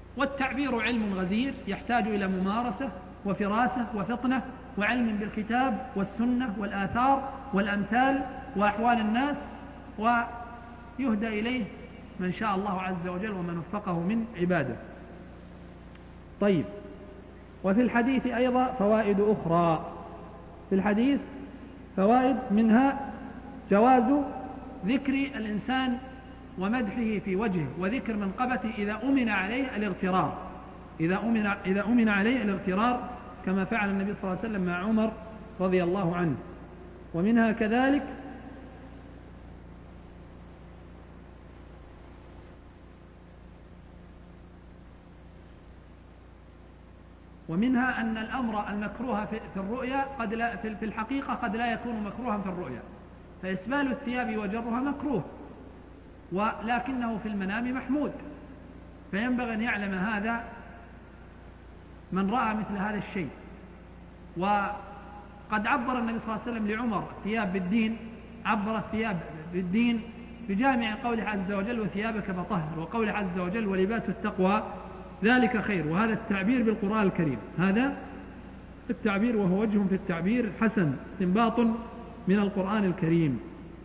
والتعبير علم غزير يحتاج إلى ممارسة وفراسة وفطنة وعلم بالكتاب والسنة والآثار والأمثال وأحوال الناس، ويهدى إليه من شاء الله عز وجل ومن وفقه من عباده. طيب، وفي الحديث أيضا فوائد أخرى. في الحديث فوائد، منها جواز ذكر الإنسان ومدحه في وجهه، وذكر منقبته إذا أمن عليه الاغترار، إذا أمن عليه الاغترار، كما فعل النبي صلى الله عليه وسلم مع عمر رضي الله عنه. ومنها كذلك أن الأمر المكروه في الرؤيا في الحقيقة قد لا يكون مكروها في الرؤيا، فإسبال الثياب وجرها مكروه، ولكنه في المنام محمود، فينبغي أن يعلم هذا من رأى مثل هذا الشيء. وقد عبر النبي صلى الله عليه وسلم لعمر الثياب بالدين، عبر الثياب بالدين بجامع قوله عز وجل وثيابك فطهر، وقوله عز وجل ولباس التقوى ذلك خير. وهذا التعبير بالقرآن الكريم، هذا التعبير وهو وجه في التعبير حسن، استنباط من القرآن الكريم.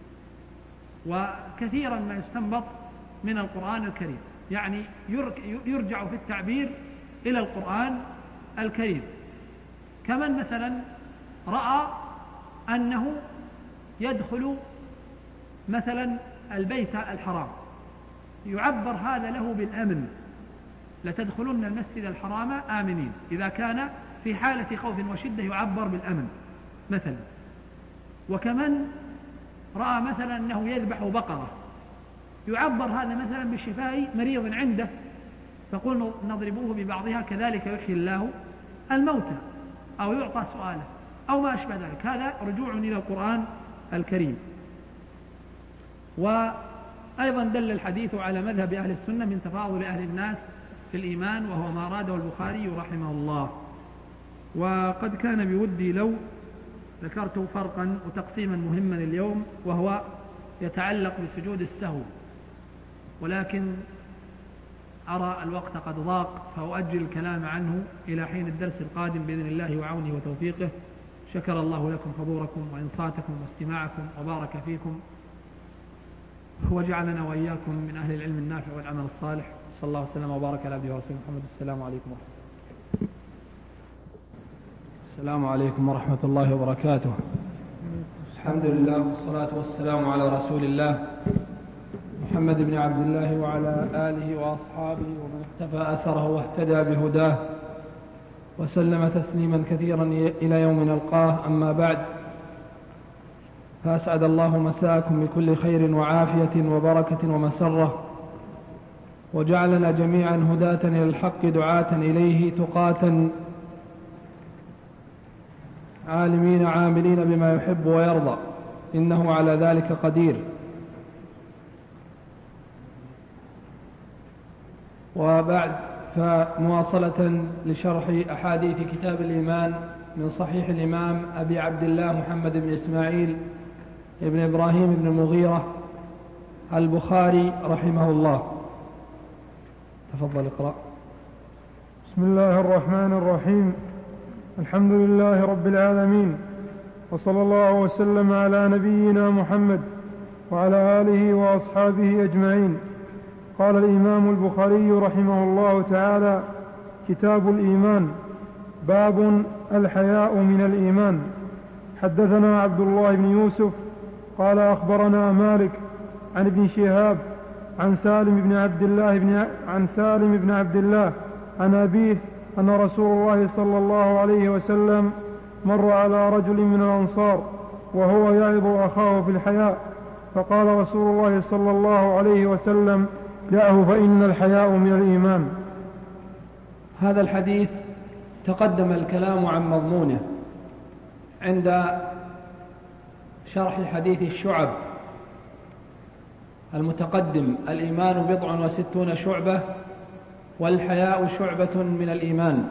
وكثيرا ما يستنبط من القرآن الكريم، يعني يرجع في التعبير إلى القرآن الكريم. كمن مثلا رأى أنه يدخل مثلا البيت الحرام، يعبر هذا له بالأمن، لتدخلن المسجد الحرام آمنين. إذا كان في حالة خوف وشدة يعبر بالأمن مثلا. وكمن رأى مثلا أنه يذبح بقرة، يعبر هذا مثلا بشفاء مريض عنده، فقل نضربوه ببعضها كذلك يحيي الله الموتى، أو يعطى سؤاله أو ما أشبه ذلك. هذا رجوع إلى القرآن الكريم. وأيضا دل الحديث على مذهب أهل السنة من تفاضل أهل الناس في الإيمان، وهو ما أراده البخاري رحمه الله. وقد كان بودي لو ذكرت فرقا وتقسيما مهما اليوم، وهو يتعلق بسجود السهو، ولكن أرى الوقت قد ضاق، فأؤجل الكلام عنه إلى حين الدرس القادم بإذن الله وعونه وتوفيقه. شكر الله لكم حضوركم وإنصاتكم واستماعكم وبارك فيكم، وجعلنا وإياكم من أهل العلم النافع والعمل الصالح. صلى الله وسلم وبارك على عبده ورسوله محمد. السلام عليكم ورحمة الله. السلام عليكم ورحمة الله وبركاته. الحمد لله والصلاة والسلام على رسول الله محمد بن عبد الله وعلى آله وأصحابه ومن اقتفى أثره واهتدى بهداه وسلم تسليما كثيرا إلى يوم نلقاه. أما بعد، فأسعد الله مساءكم بكل خير وعافية وبركة ومسرة، وجعلنا جميعا هداة إلى الحق دعاة إليه تقاة عالمين عاملين بما يحب ويرضى، إنه على ذلك قدير. وبعد، فمواصلة لشرح أحاديث كتاب الإيمان من صحيح الإمام أبي عبد الله محمد بن إسماعيل ابن إبراهيم بن المغيرة البخاري رحمه الله. تفضل اقرأ. بسم الله الرحمن الرحيم. الحمد لله رب العالمين، وصلى الله وسلم على نبينا محمد وعلى آله وأصحابه أجمعين. قال الإمام البخاري رحمه الله تعالى: كتاب الإيمان، باب الحياء من الإيمان. حدثنا عبد الله بن يوسف قال أخبرنا مالك عن ابن شهاب عن سالم بن عبد الله عن أبيه أن رسول الله صلى الله عليه وسلم مر على رجل من الأنصار وهو يعظ أخاه في الحياء، فقال رسول الله صلى الله عليه وسلم: دعه فإن الحياء من الإيمان. هذا الحديث تقدم الكلام عن مضمونه عند شرح حديث الشعب المتقدم: الإيمان 67 شعبة والحياء شعبة من الإيمان.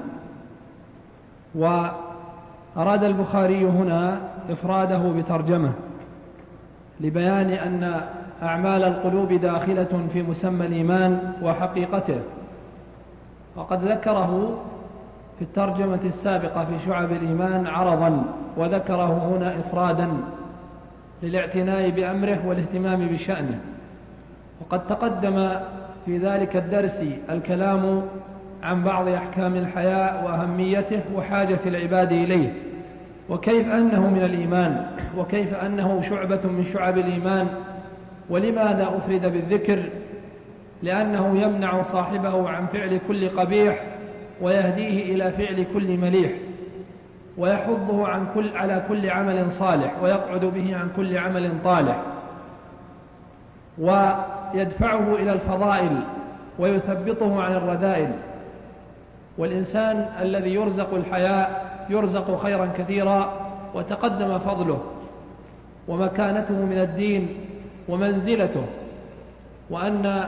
وأراد البخاري هنا إفراده بترجمة لبيان أن أعمال القلوب داخلة في مسمى الإيمان وحقيقته، وقد ذكره في الترجمة السابقة في شعب الإيمان عرضا، وذكره هنا إفرادا للاعتناء بأمره والاهتمام بشأنه. وقد تقدم في ذلك الدرس الكلام عن بعض أحكام الحياء وأهميته وحاجة العباد إليه، وكيف أنه من الإيمان، وكيف أنه شعبة من شعب الإيمان. ولماذا أفرد بالذكر؟ لأنه يمنع صاحبه عن فعل كل قبيح ويهديه إلى فعل كل مليح، ويحضه على كل عمل صالح، ويقعد به عن كل عمل طالح، ويدفعه إلى الفضائل ويثبطه عن الرذائل. والإنسان الذي يرزق الحياء يرزق خيرا كثيرا، وتقدم فضله ومكانته من الدين ومنزلته، وأن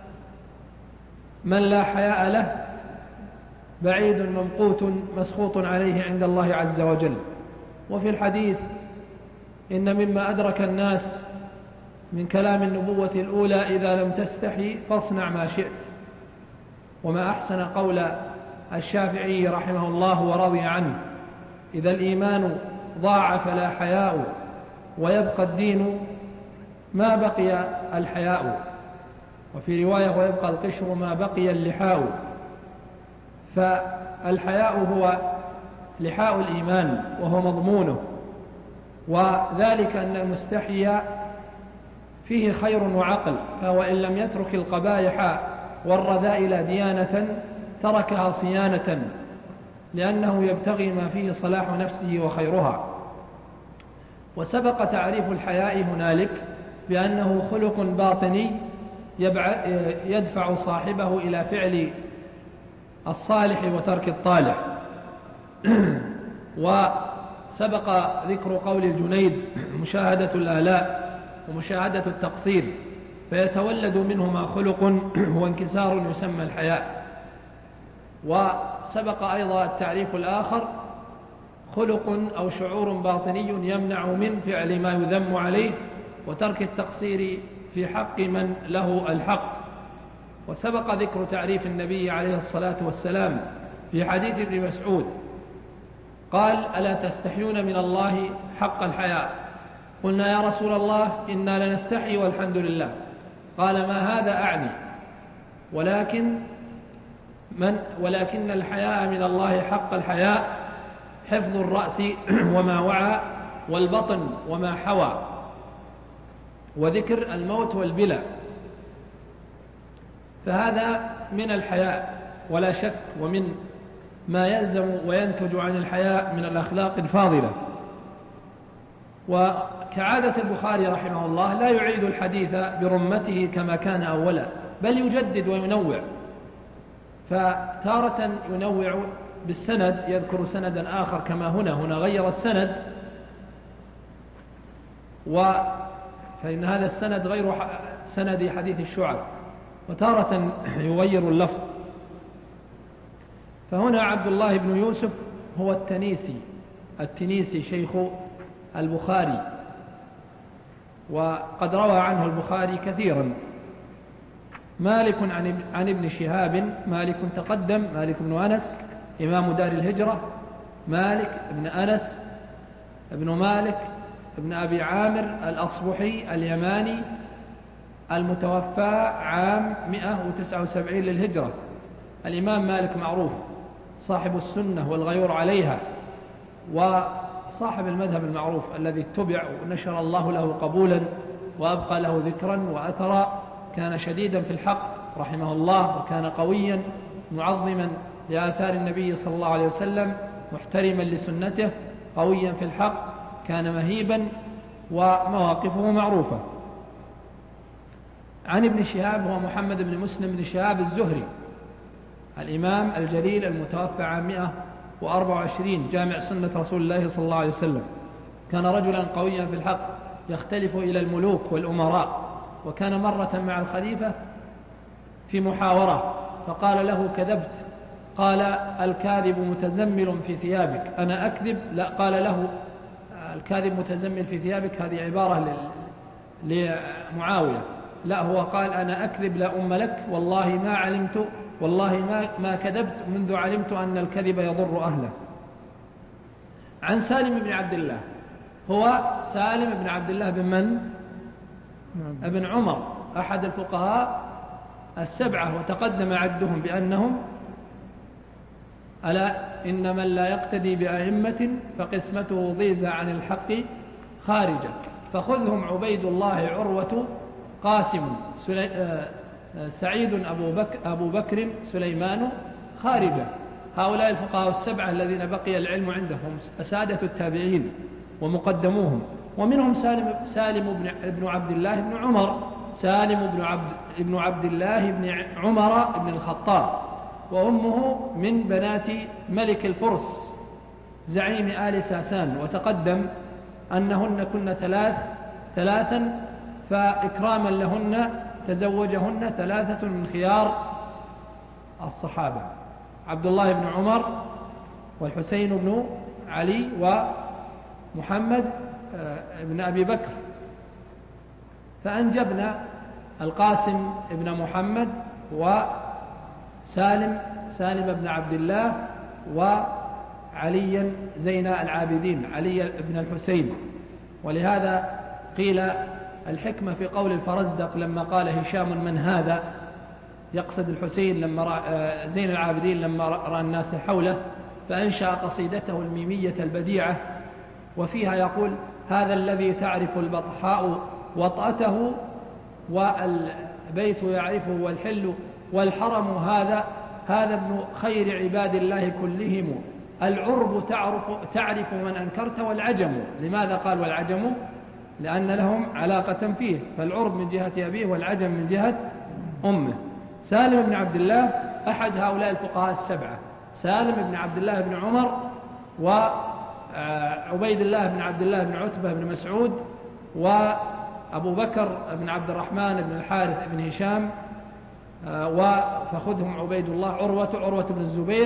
من لا حياء له بعيد ممقوت مسخوط عليه عند الله عز وجل. وفي الحديث إن مما أدرك الناس من كلام النبوة الأولى: إذا لم تستحي فاصنع ما شئت. وما أحسن قول الشافعي رحمه الله ورضي عنه: إذا الإيمان ضاع فلا حياء، ويبقى الدين ما بقي الحياء. وفي رواية: ويبقى القشر ما بقي اللحاء. فالحياء هو لحاء الإيمان وهو مضمونه، وذلك أن المستحي فيه خير وعقل، فهو إن لم يترك القبائح والرذائل ديانة تركها صيانة، لأنه يبتغي ما فيه صلاح نفسه وخيرها. وسبق تعريف الحياء هنالك بأنه خلق باطني يدفع صاحبه إلى فعل الصالح وترك الطالح. وسبق ذكر قول الجنيد: مشاهدة الآلاء ومشاهدة التقصير، فيتولد منهما خلق وانكسار يسمى الحياء. وسبق أيضا التعريف الآخر: خلق أو شعور باطني يمنع من فعل ما يذم عليه وترك التقصير في حق من له الحق. وسبق ذكر تعريف النبي عليه الصلاة والسلام في حديث ابن مسعود، قال: ألا تستحيون من الله حق الحياء؟ قلنا: يا رسول الله إنا لنستحي والحمد لله. قال: ما هذا أعني، ولكن الحياء من الله حق الحياء حفظ الرأس وما وعى، والبطن وما حوى، وذكر الموت والبلى. فهذا من الحياء ولا شك، ومن ما يلزم وينتج عن الحياء من الأخلاق الفاضلة. وكعادة البخاري رحمه الله لا يعيد الحديث برمته كما كان أولا، بل يجدد وينوع. فتارة ينوع بالسند، يذكر سندا آخر كما هنا غير السند، فإن هذا السند غير سند حديث الشعب، وتارة يغير اللفظ. فهنا عبد الله بن يوسف هو التنيسي شيخ البخاري، وقد روى عنه البخاري كثيرا. مالك عن ابن شهاب، مالك تقدم، مالك بن أنس إمام دار الهجرة، مالك بن أنس ابن مالك ابن أبي عامر الأصبحي اليماني، المتوفى عام 179 للهجرة. الإمام مالك معروف، صاحب السنة والغيور عليها، وصاحب المذهب المعروف الذي اتبع ونشر الله له قبولا وأبقى له ذكرا وأثرا. كان شديدا في الحق رحمه الله، وكان قويا معظما لآثار النبي صلى الله عليه وسلم، محترما لسنته، قويا في الحق، كان مهيبا، ومواقفه معروفة. عن ابن شهاب هو محمد بن مسلم بن شهاب الزهري، الإمام الجليل المتوفى عام 124، جامع سنة رسول الله صلى الله عليه وسلم. كان رجلا قويا في الحق، يختلف إلى الملوك والأمراء. وكان مرة مع الخليفة في محاورة، فقال له: كذبت. قال: الكاذب متزمل في ثيابك. أنا أكذب؟ لا. قال له: الكاذب متزمل في ثيابك هذه عبارة لمعاوية. لا، هو قال: أنا أكذب لا أم لك، والله ما علمت والله ما كذبت منذ علمت أن الكذب يضر أهله. عن سالم بن عبد الله، هو سالم بن عبد الله بن من؟ ابن عمر، أحد الفقهاء السبعة، وتقدم عدهم بأنهم ألا إن من لا يقتدي بأئمة فقسمته ضيزة عن الحق خارجة، فخذهم عبيد الله، عروة، قاسم، سعيد، أبو بكر، سليمان، خارجة. هؤلاء الفقهاء السبعة الذين بقي العلم عندهم أسادة التابعين ومقدموهم. ومنهم سالم بن عبد الله بن عمر، سالم بن عبد الله بن عمر بن الخطاب، وأمه من بنات ملك الفرس زعيم آل ساسان، وتقدم أنهن كن ثلاثا، فإكراما لهن تزوجهن ثلاثة من خيار الصحابة: عبد الله بن عمر، والحسين بن علي، ومحمد بن أبي بكر، فأنجبنا القاسم بن محمد، وسالم بن عبد الله، وعليا زين العابدين، علي بن الحسين. ولهذا قيل الحكمة في قول الفرزدق لما قال هشام من هذا، يقصد الحسين لما زين العابدين لما رأى الناس حوله، فأنشأ قصيدته الميمية البديعة، وفيها يقول: هذا الذي تعرف البطحاء وطأته، والبيت يعرفه والحل والحرم، هذا ابن خير عباد الله كلهم، العرب تعرف من أنكرت والعجم. لماذا قال والعجم؟ لأن لهم علاقة فيه، فالعرب من جهة أبيه والعجم من جهة أمه. سالم بن عبد الله أحد هؤلاء الفقهاء السبعة، سالم بن عبد الله بن عمر، وعبيد الله بن عبد الله بن عتبة بن مسعود، وأبو بكر بن عبد الرحمن بن الحارث بن هشام، فخذهم عبيد الله، عروة بن الزبير،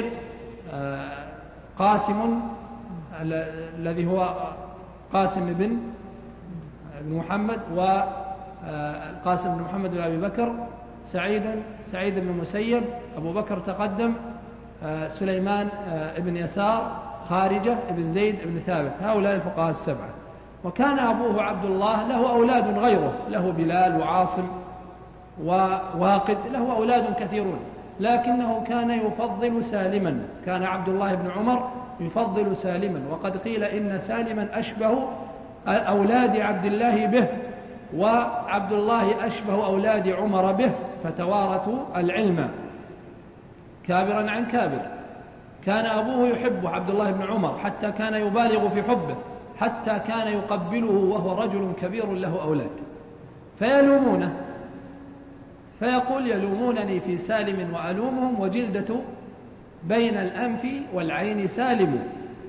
قاسم الذي هو قاسم بن محمد، والقاسم بن محمد بن أبي بكر، سعيد بن المسيب، أبو بكر تقدم، سليمان بن يسار، خارجة بن زيد بن ثابت. هؤلاء الفقهاء السبعة. وكان أبوه عبد الله له أولاد غيره، له بلال وعاصم وواقد، له أولاد كثيرون، لكنه كان يفضل سالما، كان عبد الله بن عمر يفضل سالما. وقد قيل إن سالما أشبه أولاد عبد الله به، وعبد الله أشبه أولاد عمر به، فتوارثوا العلم كابرا عن كابر. كان أبوه يحب عبد الله بن عمر، حتى كان يبالغ في حبه، حتى كان يقبله وهو رجل كبير له أولاد، فيلومونه، فيقول: يلومونني في سالم وألومهم، وجلدة بين الأنف والعين سالم.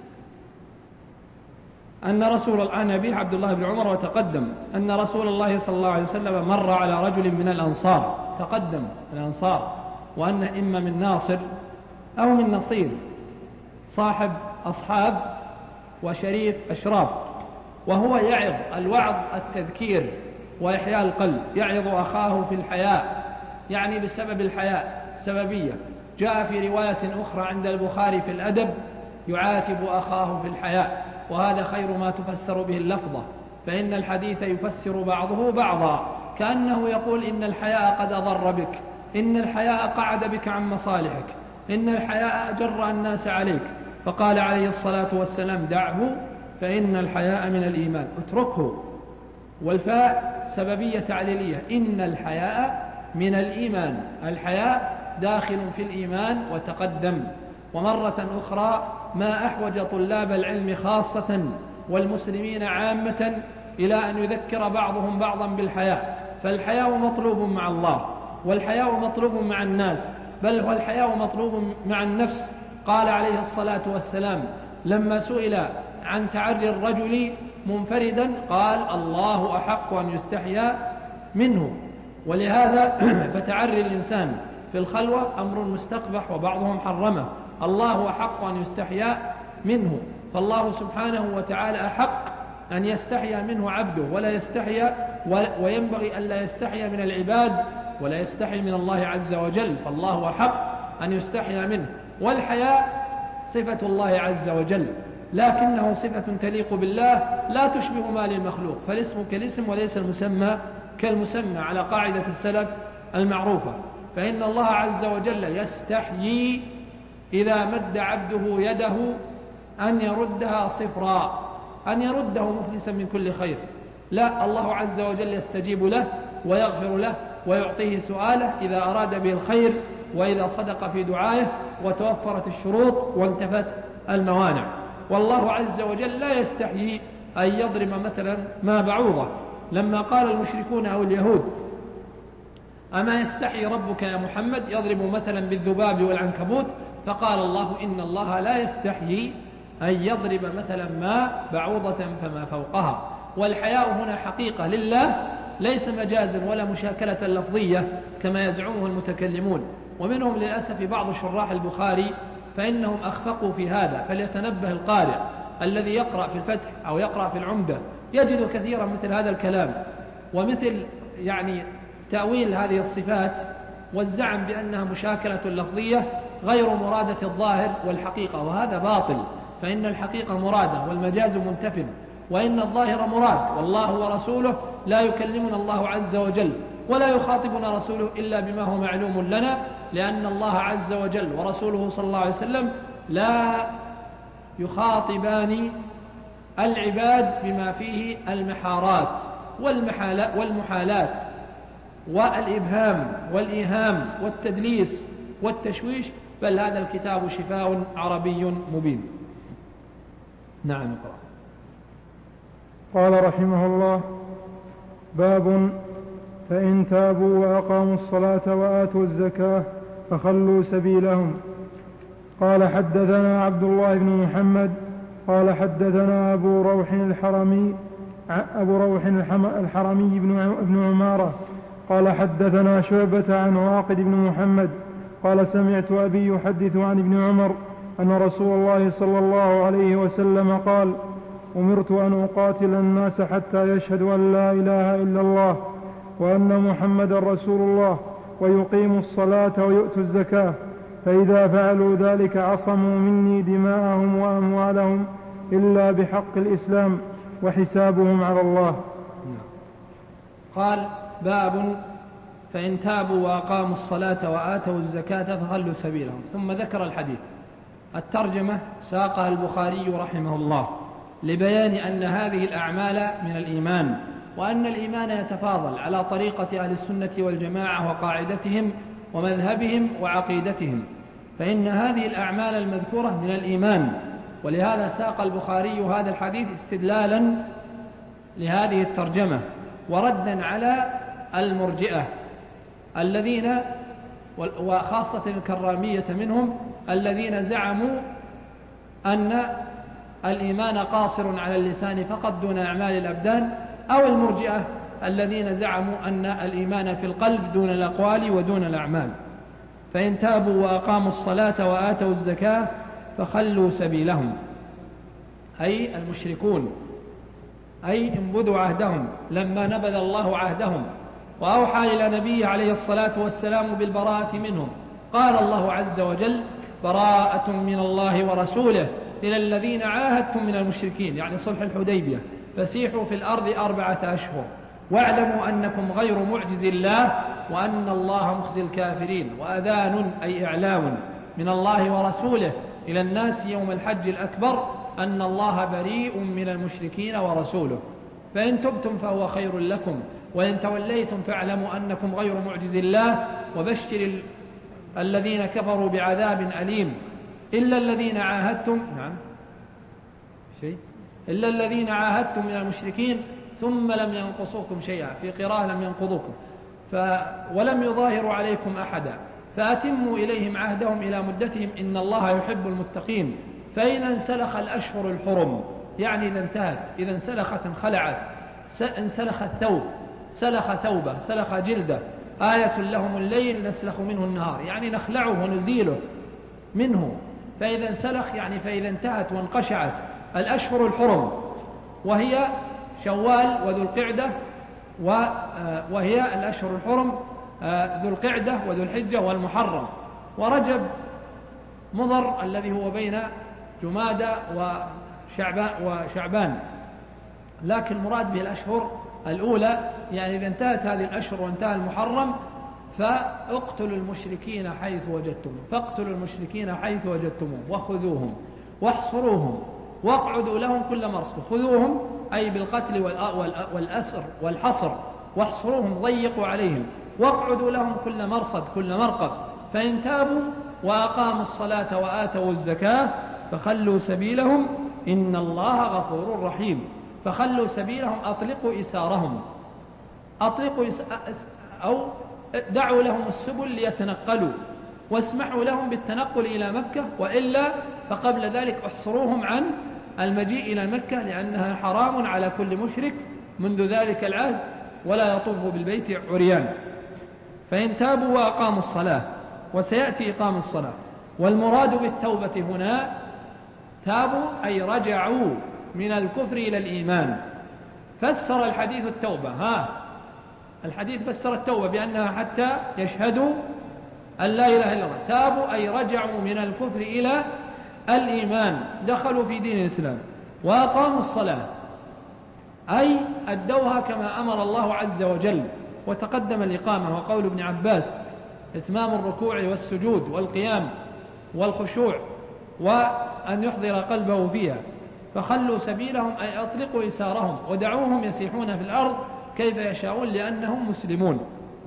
عن أبيه عبد الله بن عمر، وتقدم أن رسول الله صلى الله عليه وسلم مر على رجل من الأنصار، تقدم الأنصار، وأن إما من ناصر أو من نصير، صاحب أصحاب وشريف أشراف، وهو يعظ، الوعظ التذكير وإحياء القلب، يعظ أخاه في الحياء، يعني بسبب الحياء سببية. جاء في رواية أخرى عند البخاري في الأدب: يعاتب أخاه في الحياء، وهذا خير ما تفسر به اللفظة، فإن الحديث يفسر بعضه بعضا، كأنه يقول: إن الحياء قد أضر بك، إن الحياء قعد بك عن مصالحك، إن الحياء أجر الناس عليك. فقال عليه الصلاة والسلام: دعه فإن الحياء من الإيمان، اتركه. والفاء سببية تعليلية، إن الحياء من الإيمان، الحياء داخل في الإيمان. وتقدم. ومرة أخرى: ما أحوج طلاب العلم خاصة والمسلمين عامة إلى أن يذكر بعضهم بعضا بالحياء، فالحياء مطلوب مع الله، والحياء مطلوب مع الناس، بل هو الحياء مطلوب مع النفس. قال عليه الصلاة والسلام لما سئل عن تعري الرجل منفردا قال: الله أحق أن يستحيا منه. ولهذا فتعري الإنسان في الخلوة أمر مستقبح، وبعضهم حرمه. الله أحق أن يستحيا منه، فالله سبحانه وتعالى أحق أن يستحيا منه عبده، ولا يستحيا، وينبغي أن لا يستحيا من العباد ولا يستحي من الله عز وجل، فالله أحق أن يستحيا منه. والحياء صفة الله عز وجل، لكنه صفة تليق بالله لا تشبه ما للمخلوق، فالاسم كالاسم وليس المسمى كالمسمى على قاعدة السلف المعروفة. فإن الله عز وجل يستحيي إذا مد عبده يده أن يردها صفرا، أن يرده مفلسا من كل خير. لا، الله عز وجل يستجيب له ويغفر له ويعطيه سؤاله إذا أراد به الخير، وإذا صدق في دعائه وتوفرت الشروط وانتفت الموانع. والله عز وجل لا يستحيي أن يضرب مثلا ما بعوضة. لما قال المشركون أو اليهود: أما يستحي ربك يا محمد، يضرب مثلا بالذباب والعنكبوت، فقال الله: إن الله لا يستحيي أن يضرب مثلا ما بعوضة فما فوقها. والحياء هنا حقيقة لله، ليس مجازا ولا مشاكلة لفظية كما يزعمه المتكلمون. ومنهم للأسف بعض شراح البخاري فإنهم أخفقوا في هذا، فليتنبه القارئ الذي يقرأ في الفتح أو يقرأ في العمدة يجد كثيرا مثل هذا الكلام، ومثل تأويل هذه الصفات والزعم بأنها مشاكلة لفظية غير مرادة الظاهر والحقيقة، وهذا باطل. فإن الحقيقة مرادة والمجاز منتف، وإن الظاهر مراد. والله ورسوله لا يكلمنا الله عز وجل ولا يخاطبنا رسوله إلا بما هو معلوم لنا، لأن الله عز وجل ورسوله صلى الله عليه وسلم لا يخاطبان العباد بما فيه المحارات والمحالات والإبهام والإيهام والتدليس والتشويش، بل هذا الكتاب شفاء عربي مبين. نعم. اقرأ. قال رحمه الله: باب: فإن تابوا وأقاموا الصلاة وآتوا الزكاة فخلوا سبيلهم. قال: حدثنا عبد الله بن محمد قال: حدثنا أبو روح الحرمي بن عمارة قال: حدثنا شعبة عن واقد بن محمد قال: سمعت أبي يحدث عن ابن عمر أن رسول الله صلى الله عليه وسلم قال: أمرت أن أقاتل الناس حتى يشهدوا أن لا إله إلا الله وأن محمدا رسول الله ويقيموا الصلاة ويؤتوا الزكاة، فإذا فعلوا ذلك عصموا مني دماءهم وأموالهم إلا بحق الإسلام وحسابهم على الله. قال: باب: فإن تابوا وأقاموا الصلاة وآتوا الزكاة فخلوا سبيلهم. ثم ذكر الحديث. الترجمة ساقها البخاري رحمه الله لبيان أن هذه الأعمال من الإيمان، وأن الإيمان يتفاضل على طريقة أهل السنة والجماعة وقاعدتهم ومذهبهم وعقيدتهم، فإن هذه الأعمال المذكورة من الإيمان. ولهذا ساق البخاري هذا الحديث استدلالا لهذه الترجمة وردا على المرجئة الذين، وخاصة الكرامية منهم، الذين زعموا أن الإيمان قاصر على اللسان فقط دون أعمال الأبدان، أو المرجئة الذين زعموا أن الإيمان في القلب دون الأقوال ودون الأعمال. فإن تابوا وأقاموا الصلاة وآتوا الزكاة فخلوا سبيلهم، أي المشركون، أي انبذوا عهدهم لما نبذ الله عهدهم وأوحى إلى نبيه عليه الصلاة والسلام بالبراءة منهم. قال الله عز وجل: براءة من الله ورسوله إلى الذين عاهدتم من المشركين، يعني صلح الحديبية، فسيحوا في الأرض 4 أشهر واعلموا أنكم غير معجز الله وأن الله مخزي الكافرين. وأذان أي إعلام من الله ورسوله إلى الناس يوم الحج الأكبر أن الله بريء من المشركين ورسوله، فإن تبتم فهو خير لكم وإن توليتم فاعلموا أنكم غير معجز الله وبشر الذين كفروا بعذاب أليم إلا الذين عاهدتم. نعم. إلا الذين عاهدتم من المشركين ثم لم ينقصوكم شيئا، في قراءة لم ينقضوكم، ولم يظاهروا عليكم أحدا، فأتموا إليهم عهدهم إلى مدتهم إن الله يحب المتقين. فإن انسلخ الأشهر الحرم، يعني إذا انتهت، إذا انسلخت انخلعت، انسلخ الثوب، سلخ ثوبه، سلخ جلده، آية لهم الليل نسلخ منه النهار، يعني نخلعه ونزيله منه. فإذا انسلخ يعني فإذا انتهت وانقشعت الأشهر الحرم، وهي شوال وذو القعدة، وهي الأشهر الحرم ذو القعدة وذو الحجة والمحرم. ورجب مضر الذي هو بين جمادى وشعبان، لكن المراد به الأشهر الأولى، يعني إذا انتهت هذه الأشهر وانتهى المحرم فاقتلوا المشركين حيث وجدتموهم، فاقتلوا المشركين حيث وجدتموهم وخذوهم واحصروهم واقعدوا لهم كل مرصد. خذوهم أي بالقتل والأسر والحصر، واحصروهم ضيقوا عليهم، واقعدوا لهم كل مرصد كل مرقب، فإن تابوا وأقاموا الصلاة وآتوا الزكاة فخلوا سبيلهم إن الله غفور رحيم. فخلوا سبيلهم أطلقوا إسارهم، أو دعوا لهم السبل ليتنقلوا، واسمحوا لهم بالتنقل إلى مكة، وإلا فقبل ذلك احصروهم عن المجيء إلى مكة، لأنها حرام على كل مشرك منذ ذلك العهد، ولا يطوف بالبيت عريان. فإن تابوا وأقاموا الصلاة، وسيأتي إقام الصلاة. والمراد بالتوبة هنا تابوا أي رجعوا من الكفر إلى الإيمان. فسر الحديث التوبة، الحديث فسر التوبة بأنها حتى يشهدوا أن لا إله إلا الله. تابوا أي رجعوا من الكفر إلى الإيمان، دخلوا في دين الإسلام. وأقاموا الصلاة أي أدوها كما أمر الله عز وجل. وتقدم الإقامة وقول ابن عباس إتمام الركوع والسجود والقيام والخشوع، وأن يحضر قلبه فيها. فخلوا سبيلهم أي أطلقوا إسارهم ودعوهم يسيحون في الأرض كيف يشاءون لأنهم مسلمون.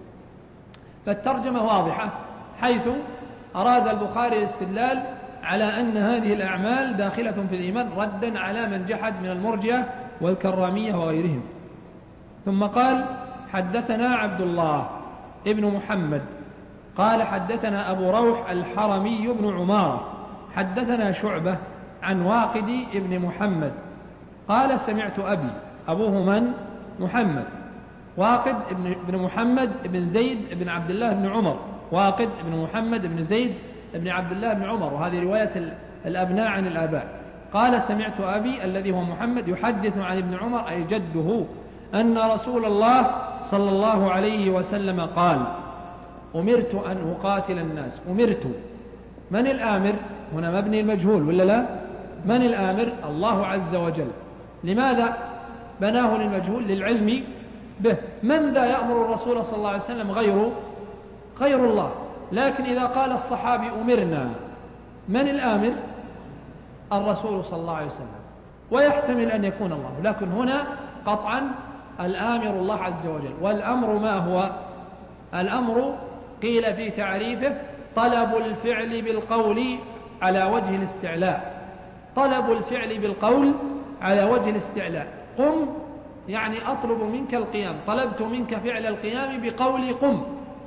فالترجمة واضحة، حيث أراد البخاري الاستدلال على أن هذه الأعمال داخلة في الإيمان، ردا على من جحد من المرجئة والكرامية وغيرهم. ثم قال: حدثنا عبد الله ابن محمد قال حدثنا أبو روح الحرمي بن عمارة حدثنا شعبة عن واقد ابن محمد قال: سمعت أبي، أبوه من؟ محمد، واقد ابن محمد ابن زيد ابن عبد الله بن عمر، واقد ابن محمد ابن زيد ابن عبد الله بن عمر، وهذه رواية الأبناء عن الآباء. قال: سمعت أبي الذي هو محمد يحدث عن ابن عمر أي جده أن رسول الله صلى الله عليه وسلم قال: أمرت أن أقاتل الناس. أمرت، من الآمر؟ هنا مبني المجهول ولا لا؟ من الآمر؟ الله عز وجل. لماذا بناه للمجهول؟ للعلم به. من ذا يأمر الرسول صلى الله عليه وسلم غير الله. لكن إذا قال الصحابي أمرنا، من الآمر؟ الرسول صلى الله عليه وسلم، ويحتمل أن يكون الله، لكن هنا قطعا الآمر الله عز وجل. والأمر ما هو؟ الأمر قيل في تعريفه طلب الفعل بالقول على وجه الاستعلاء. طلب الفعل بالقول على وجه الاستعلاء. قم يعني أطلب منك القيام، طلبت منك فعل القيام بقولي قم.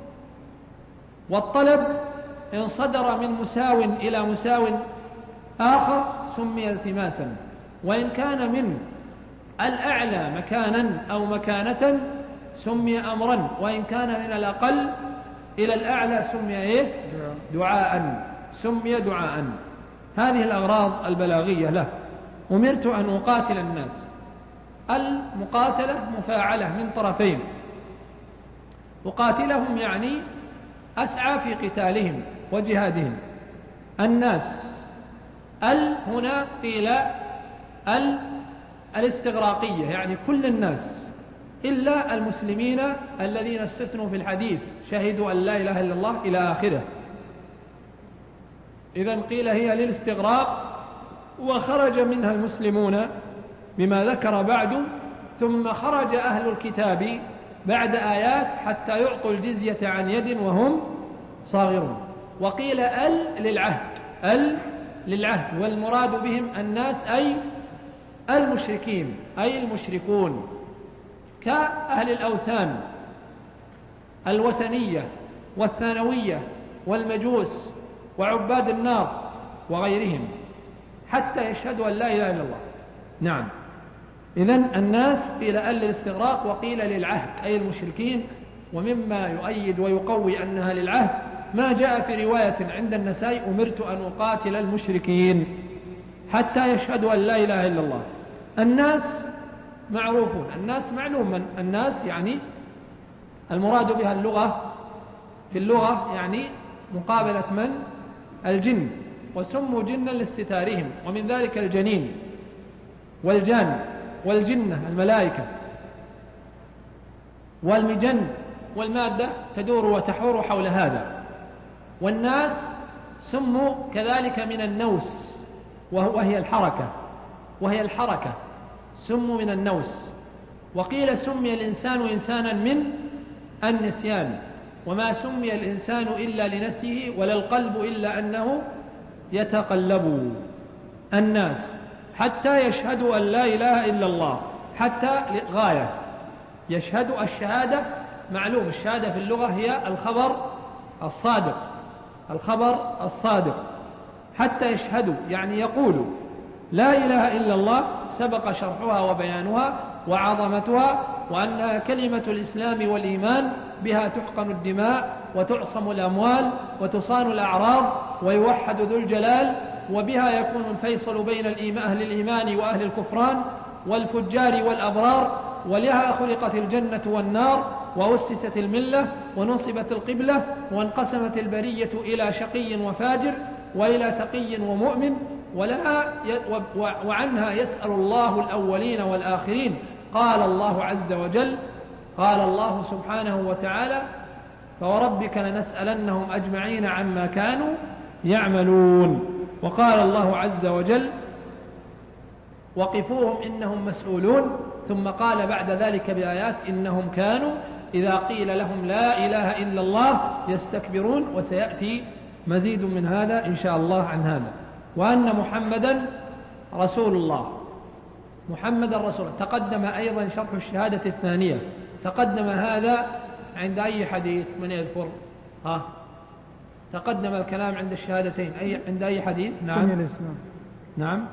والطلب إن صدر من مساو إلى مساو آخر سمي التماسا، وإن كان من الأعلى مكانا أو مكانة سمي أمرا، وإن كان من الأقل إلى الأعلى سمي دعاء، سمي دعاء. هذه الأغراض البلاغية له. أمرت أن أقاتل الناس. المقاتلة مفاعلة من طرفين، أقاتلهم يعني أسعى في قتالهم وجهادهم. الناس هنا قيل الاستغراقية، يعني كل الناس إلا المسلمين الذين استثنوا في الحديث شهدوا أن لا إله إلا الله إلى آخره. إذن قيل هي للاستغراق، وخرج منها المسلمون بما ذكر بعد، ثم خرج أهل الكتاب بعد آيات حتى يعطوا الجزية عن يد وهم صاغرون. وقيل للعهد، والمراد بهم الناس أي المشركين، أي المشركون كأهل الأوثان الوثنية والثانوية والمجوس وعباد النار وغيرهم، حتى يشهدوا أن لا إله إلا الله. نعم، إذن الناس قيل للاستغراق وقيل للعهد أي المشركين. ومما يؤيد ويقوي أنها للعهد ما جاء في رواية عند النسائي: أمرت أن أقاتل المشركين حتى يشهدوا أن لا إله إلا الله. الناس معروفون، الناس معلوم. الناس يعني المراد بها اللغة، في اللغة يعني مقابلة من؟ الجن، وسموا جنا لاستتارهم، ومن ذلك الجنين والجان والجنة الملائكة والمجن، والمادة تدور وتحور حول هذا. والناس سموا كذلك من النوس، وهي الحركة سموا من النوس. وقيل سمي الإنسان إنسانا من النسيان، وما سمي الإنسان إلا لنفسه ولا القلب إلا أنه يتقلب. الناس حتى يشهدوا أن لا إله إلا الله، حتى غاية يشهد. الشهادة معلوم، الشهادة في اللغة هي الخبر الصادق. حتى يشهدوا يعني يقولوا لا إله إلا الله، سبق شرحها وبيانها وعظمتها، وأنها كلمة الإسلام والإيمان، بها تحقن الدماء وتعصم الأموال وتصان الأعراض ويوحد ذو الجلال، وبها يكون الفيصل بين أهل الإيمان وأهل الكفران والفجار والأبرار، ولها خلقت الجنة والنار، وأسست الملة ونصبت القبلة، وانقسمت البرية إلى شقي وفاجر وإلى تقي ومؤمن، وعنها يسأل الله الأولين والآخرين. قال الله عز وجل، قال الله سبحانه وتعالى: فوربك لنسألنهم أجمعين عما كانوا يعملون. وقال الله عز وجل: وقفوهم إنهم مسؤولون. ثم قال بعد ذلك بآيات: إنهم كانوا إذا قيل لهم لا إله إلا الله يستكبرون. وسيأتي مزيد من هذا إن شاء الله عن هذا. وأن محمدا رسول الله، محمد رسول. تقدم أيضا شرح الشهادة الثانية، تقدم هذا عند أي حديث؟ من يذكر؟ تقدم الكلام عند الشهادتين عند أي حديث؟ نعم، بني الإسلام. نعم،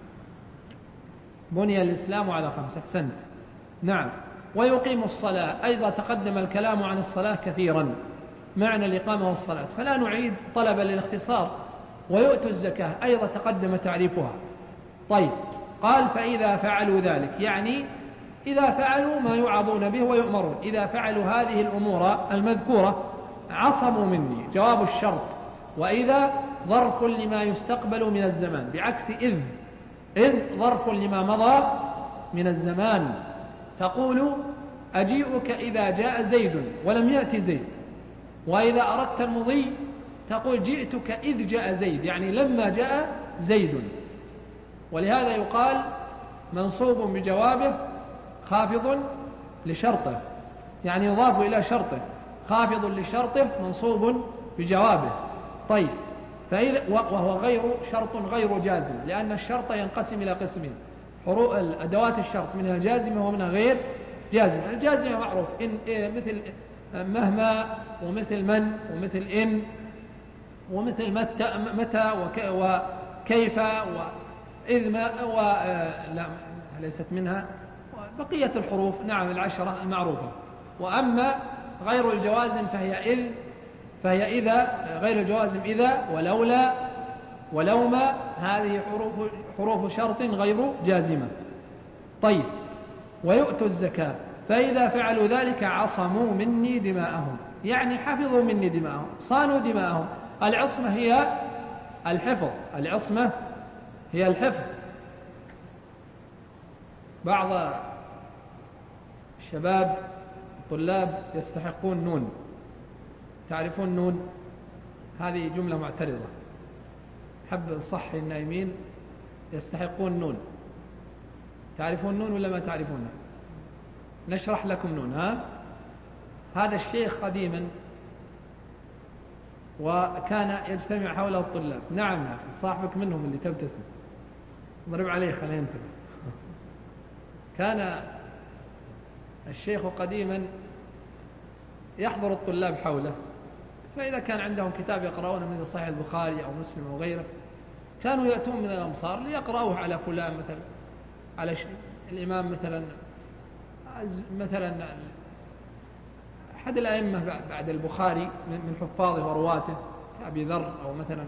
بني الإسلام على 5. أحسنت. نعم. ويقيم الصلاة أيضا تقدم الكلام عن الصلاة كثيرا، معنى الإقامة والصلاة، فلا نعيد طلبا للاختصار. ويؤتوا الزكاة أيضا تقدم تعريفها. طيب، قال: فإذا فعلوا ذلك، يعني إذا فعلوا ما يوعظون به ويؤمرون، إذا فعلوا هذه الأمور المذكورة عصموا مني. جواب الشرط. وإذا ظرف لما يستقبل من الزمان، بعكس إذ ظرف لما مضى من الزمان. تقول: أجيئك إذا جاء زيد ولم يأتي زيد. وإذا أردت المضي تقول: جئتك إذ جاء زيد، يعني لما جاء زيد. ولهذا يقال منصوب بجوابه خافض لشرطه، يعني يضاف إلى شرطه، خافض لشرطه منصوب بجوابه. طيب، وهو غير شرط غير جازم، لأن الشرط ينقسم إلى قسمين: أدوات الشرط منها جازمة ومنها غير جازمة. الجازمة معروف، مثل مهما، ومثل من، ومثل إن، ومثل متى وكيف وإذ ما لا ليست منها بقية الحروف. نعم، 10 المعروفة. وأما غير الجوازم فهي إذا، غير الجوازم إذا ولولا ولوما، هذه حروف شرط غير جازمة. طيب، ويؤتوا الزكاة، فإذا فعلوا ذلك عصموا مني دماءهم، يعني حفظوا مني دماءهم، صانوا دماءهم. العصمة هي الحفظ، العصمة هي الحفظ. بعض الشباب الطلاب يستحقون نون. تعرفون نون؟ هذه جملة معترضة، حب الصح النائمين يستحقون نون. تعرفون نون ولا ما تعرفونها؟ نشرح لكم نون. هذا الشيخ قديما وكان يجتمع حوله الطلاب. نعم يا أخي، صاحبك منهم اللي تبتسم، ضرب عليه خليه ينتبه. كان الشيخ قديما يحضر الطلاب حوله، فإذا كان عندهم كتاب يقرؤونه مثل صحيح البخاري أو مسلم أو غيره، كانوا يأتون من الأمصار ليقرأوه على فلان، مثلا على الإمام، مثلا أحد الأئمة بعد البخاري من حفاظه ورواته، كأبي ذر، أو مثلا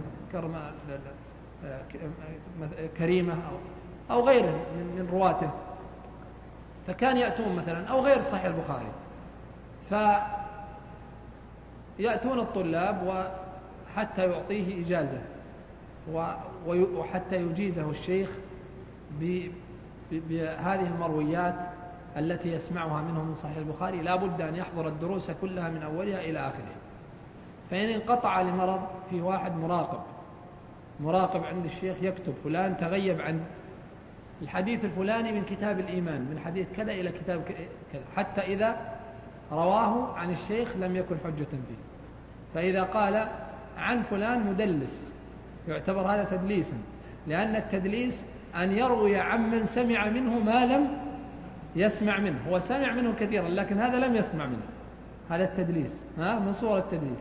كريمة أو غيره من رواته، فكان يأتون مثلا، أو غير صحيح البخاري، فيأتون الطلاب حتى يعطيه إجازة وحتى يجيزه الشيخ بهذه المرويات التي يسمعها منه من صحيح البخاري، لا بد أن يحضر الدروس كلها من أولها إلى آخرها. فإن انقطع لمرض، في واحد مراقب عند الشيخ يكتب فلان تغيب عن الحديث الفلاني من كتاب الإيمان، من حديث كذا إلى كتاب كذا، حتى إذا رواه عن الشيخ لم يكن حجة فيه. فإذا قال عن فلان مدلس يعتبر هذا تدليسا، لأن التدليس أن يروي عن من سمع منه ما لم يسمع منه. هو سمع منه كثيرا لكن هذا لم يسمع منه، هذا التدليس، من صور التدليس.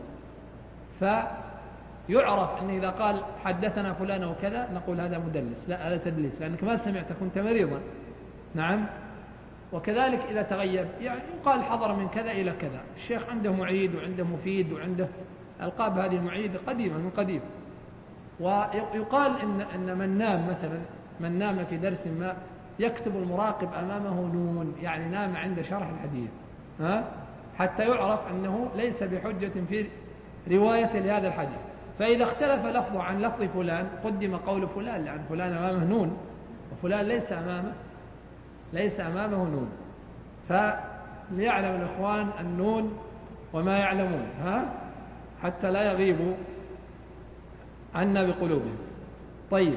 فيعرف أن إذا قال حدثنا فلان وكذا نقول هذا مدلس، لا هذا تدليس لأنك ما سمعت، كنت مريضا. نعم. وكذلك إذا تغيب يعني يقال حضر من كذا إلى كذا، الشيخ عنده معيد وعنده مفيد وعنده ألقاب هذه المعيد قديما من قديم. ويقال إن من نام مثلا، من نام في درس ما يكتب المراقب أمامه نون، يعني نام عند شرح الحديث، حتى يعرف أنه ليس بحجة في رواية لهذا الحديث. فإذا اختلف لفظه عن لفظ فلان قدم قول فلان، لأن فلان أمامه نون وفلان ليس أمامه نون. فليعلم الإخوان النون وما يعلمون، حتى لا يغيبوا عنا بقلوبهم. طيب،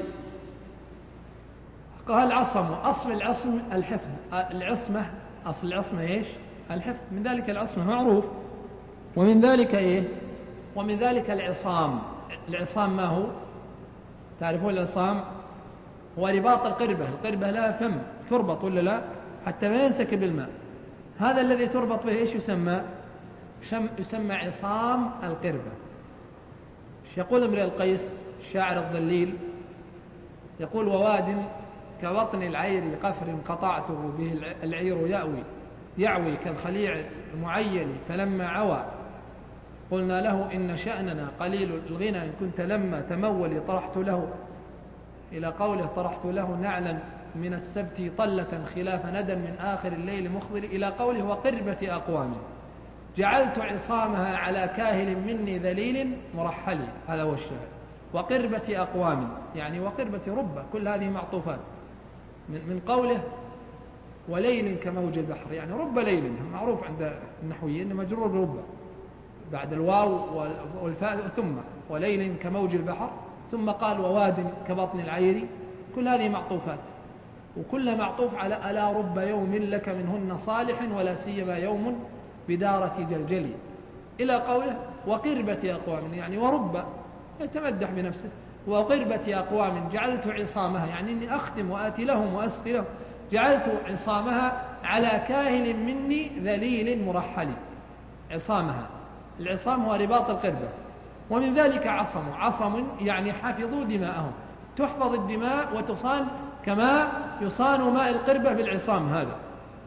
قال عصموا. أصل العصم الحفظ، العصمة، أصل العصمة إيش؟ الحفظ. من ذلك العصمة معروف، ومن ذلك إيه؟ ومن ذلك العصام. العصام ما هو؟ تعرفون العصام؟ هو رباط القربة. القربة لها فم تربط ولا لا؟ حتى ما ينسكب الماء. هذا الذي تربط به إيش يسمى؟ يسمى عصام القربة. يقول امرئ القيس الشاعر الضليل، يقول وواد كبطن العير قفر قطعته به العير يعوي كالخليع المعين، فلما عوى قلنا له إن شأننا قليل الغنى، إن كنت لما تمول طرحت له، إلى قوله طرحت له نعلا من السبت طلة خلاف ندى من آخر الليل مخضر، إلى قوله وقربة أقوام جعلت عصامها على كاهل مني ذليل مرحلي. هذا هو الشاهد. وقربة أقوام يعني وقربة ربة، كل هذه معطوفات من قوله وليل كموج البحر، يعني رب ليل معروف عند النحويين مجرور بربة بعد الواو والفاء، ثم وليل كموج البحر، ثم قال وواد كبطن العير. كل هذه معطوفات، وكل معطوف على ألا رب يوم لك منهن صالح ولا سيما يوم بدارة جلجلي، إلى قوله وقربة أقوام، يعني ورب يتمدح بنفسه. وقربة أقوام جعلت عصامها، يعني إني أخدم وآتي لهم وأسقي لهم، جعلت عصامها على كاهل مني ذليل مرحلي. عصامها، العصام هو رباط القربة. ومن ذلك عصم يعني حفظوا دماءهم، تحفظ الدماء وتصان كما يصان ماء القربة بالعصام هذا.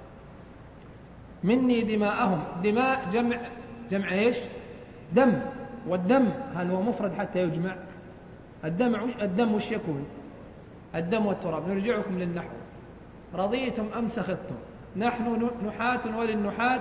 مني دماءهم، دماء جمع ايش؟ دم. والدم هل هو مفرد حتى يجمع؟ الدم وش يكون؟ الدم والتراب. نرجعكم للنحو. رضيتم أم سخطتم؟ نحن نحاة وللنحاة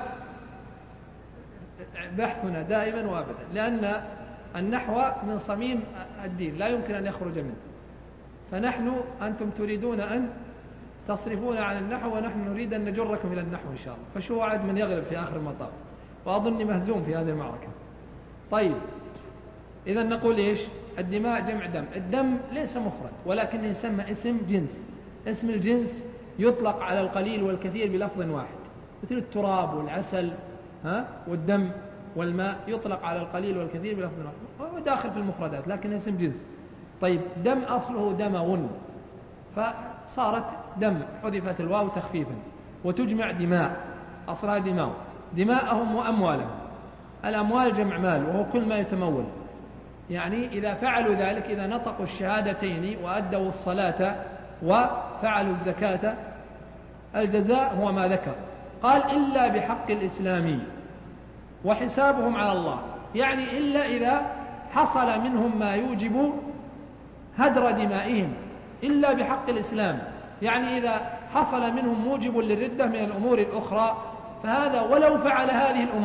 بحثنا دائما وابدا، لأن النحو من صميم الدين لا يمكن أن يخرج منه. فنحن أنتم تريدون أن تصرفون عن النحو، ونحن نريد أن نجركم إلى النحو إن شاء الله. فشو عاد من يغلب في آخر المطاف، وأظني مهزوم في هذه المعركة. طيب، إذا نقول إيش؟ الدماء جمع دم. الدم ليس مفرد ولكن يسمى اسم جنس. اسم الجنس يطلق على القليل والكثير بلفظ واحد، مثل التراب والعسل والدم والماء، يطلق على القليل والكثير بلفظ واحد، هو داخل في المفردات لكن اسم جنس. طيب، دم أصله دمو، فصارت دم، حذفت الواو تخفيفا، وتجمع دماء، أصلها دماء. دماءهم وأموالهم. الأموال جمع مال، وهو كل ما يتمول. يعني إذا فعلوا ذلك، إذا نطقوا الشهادتين وأدوا الصلاة وفعلوا الزكاة، الجزاء هو ما ذكر. قال إلا بحق الإسلام وحسابهم على الله، يعني إلا إذا حصل منهم ما يوجب هدر دمائهم، إلا بحق الإسلام، يعني إذا حصل منهم موجب للردة من الأمور الأخرى، فهذا ولو فعل هذه الأمور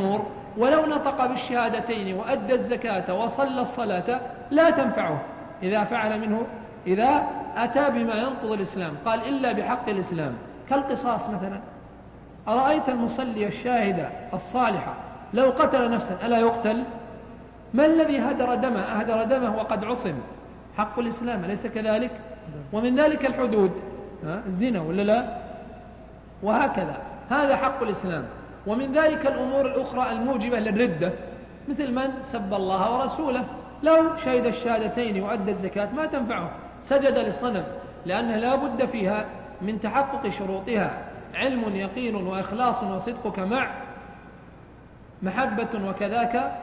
ولو نطق بالشهادتين وأدى الزكاة وصلى الصلاة لا تنفعه إذا فعل منه، إذا أتى بما ينقض الإسلام. قال إلا بحق الإسلام، كالقصاص مثلا. أرأيت المصلي الشاهد الصالح لو قتل نفسا ألا يقتل؟ ما الذي هدر دمه؟ أهدر دمه وقد عصم، حق الإسلام، أليس كذلك؟ ومن ذلك الحدود، الزنا ولا لا؟ وهكذا، هذا حق الإسلام. ومن ذلك الأمور الأخرى الموجبة للردة، مثل من سب الله ورسوله، لو شهد الشهادتين وأدى الزكاة ما تنفعه، سجد للصنم، لأنه لا بد فيها من تحقق شروطها: علم يقين وإخلاص وصدقك مع محبة، وكذاك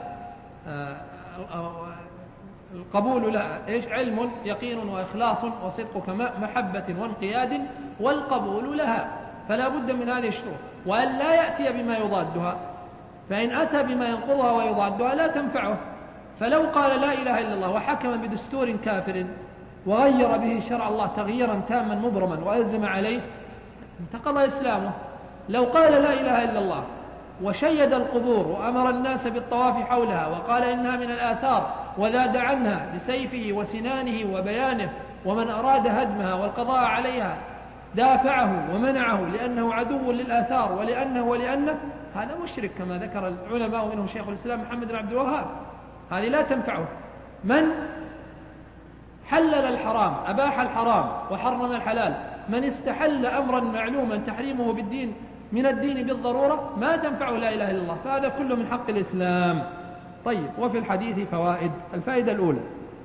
القبول لها. إيش؟ علم يقين وإخلاص وصدقك مع محبة وانقياد والقبول لها، فلا بد من هذه الشروط، وأن لا يأتي بما يضادها، فإن أتى بما ينقضها ويضادها لا تنفعه. فلو قال لا إله إلا الله وحكم بدستور كافر وغير به شرع الله تغييرا تاما مبرما وألزم عليه انتقض إسلامه. لو قال لا إله إلا الله وشيد القبور وأمر الناس بالطواف حولها وقال إنها من الآثار وذاد عنها بسيفه وسنانه وبيانه، ومن أراد هدمها والقضاء عليها دافعه ومنعه لأنه عدو للآثار ولأنه هذا مشرك كما ذكر العلماء ومنهم شيخ الإسلام محمد بن عبد الوهاب. هذه لا تنفعه. من حلل الحرام أباح الحرام وحرم الحلال، من استحل أمرا معلوما تحريمه بالدين من الدين بالضرورة ما تنفعه لا إله إلا الله، فهذا كله من حق الإسلام. طيب، وفي الحديث فوائد. الفائدة الأولى: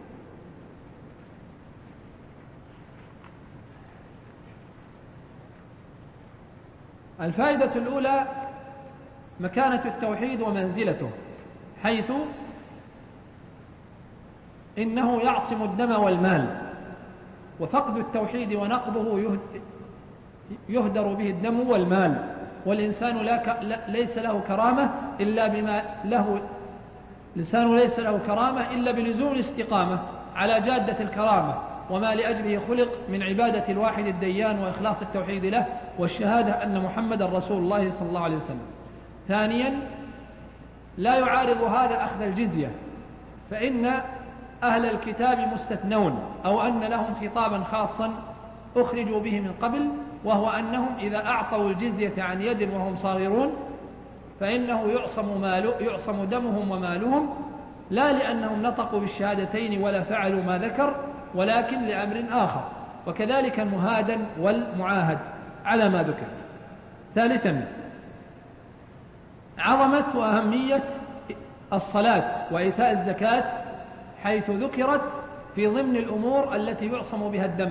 الفائدة الأولى مكانة التوحيد ومنزلته، حيث إنه يعصم الدم والمال، وفقد التوحيد ونقضه يهدر به الدم والمال، والإنسان ليس له كرامة إلا بما له الإنسان ليس له كرامة إلا بلزوم الاستقامة على جادة الكرامة وما لأجله خلق من عبادة الواحد الديان وإخلاص التوحيد له والشهادة أن محمد رسول الله صلى الله عليه وسلم. ثانيا، لا يعارض هذا أخذ الجزية، فإن أهل الكتاب مستثنون، أو أن لهم خطابا خاصا أخرجوا به من قبل، وهو أنهم إذا أعطوا الجزية عن يد وهم صاغرون فإنه يعصم دمهم ومالهم، لا لأنهم نطقوا بالشهادتين ولا فعلوا ما ذكر، ولكن لأمر آخر، وكذلك المهادن والمعاهد على ما ذكر. ثالثا، عظمة وأهمية الصلاة وإيتاء الزكاة، حيث ذكرت في ضمن الأمور التي يعصم بها الدم،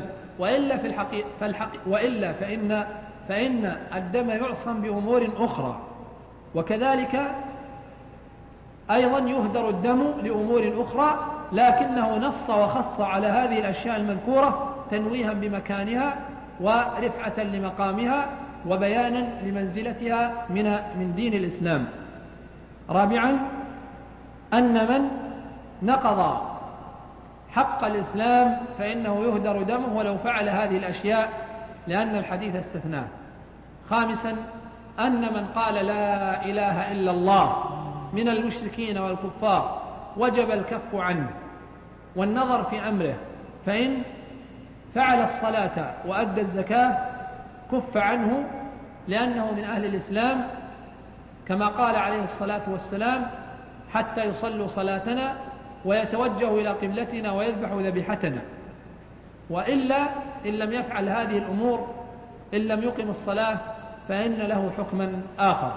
وإلا فإن الدم يعصم بأمور أخرى، وكذلك أيضا يهدر الدم لأمور أخرى، لكنه نص وخص على هذه الأشياء المذكورة تنويها بمكانها ورفعة لمقامها وبيانا لمنزلتها من دين الإسلام. رابعا، أن من نقض حق الإسلام فإنه يهدر دمه ولو فعل هذه الأشياء، لأن الحديث استثناه. خامسا، أن من قال لا إله إلا الله من المشركين والكفار وجب الكف عنه والنظر في أمره، فإن فعل الصلاة وأدى الزكاة كف عنه، لأنه من أهل الإسلام، كما قال عليه الصلاة والسلام: حتى يصلوا صلاتنا ويتوجهوا إلى قبلتنا ويذبحوا ذبيحتنا. وإلا إن لم يفعل هذه الأمور، إن لم يقم الصلاة، فإن له حكما آخر.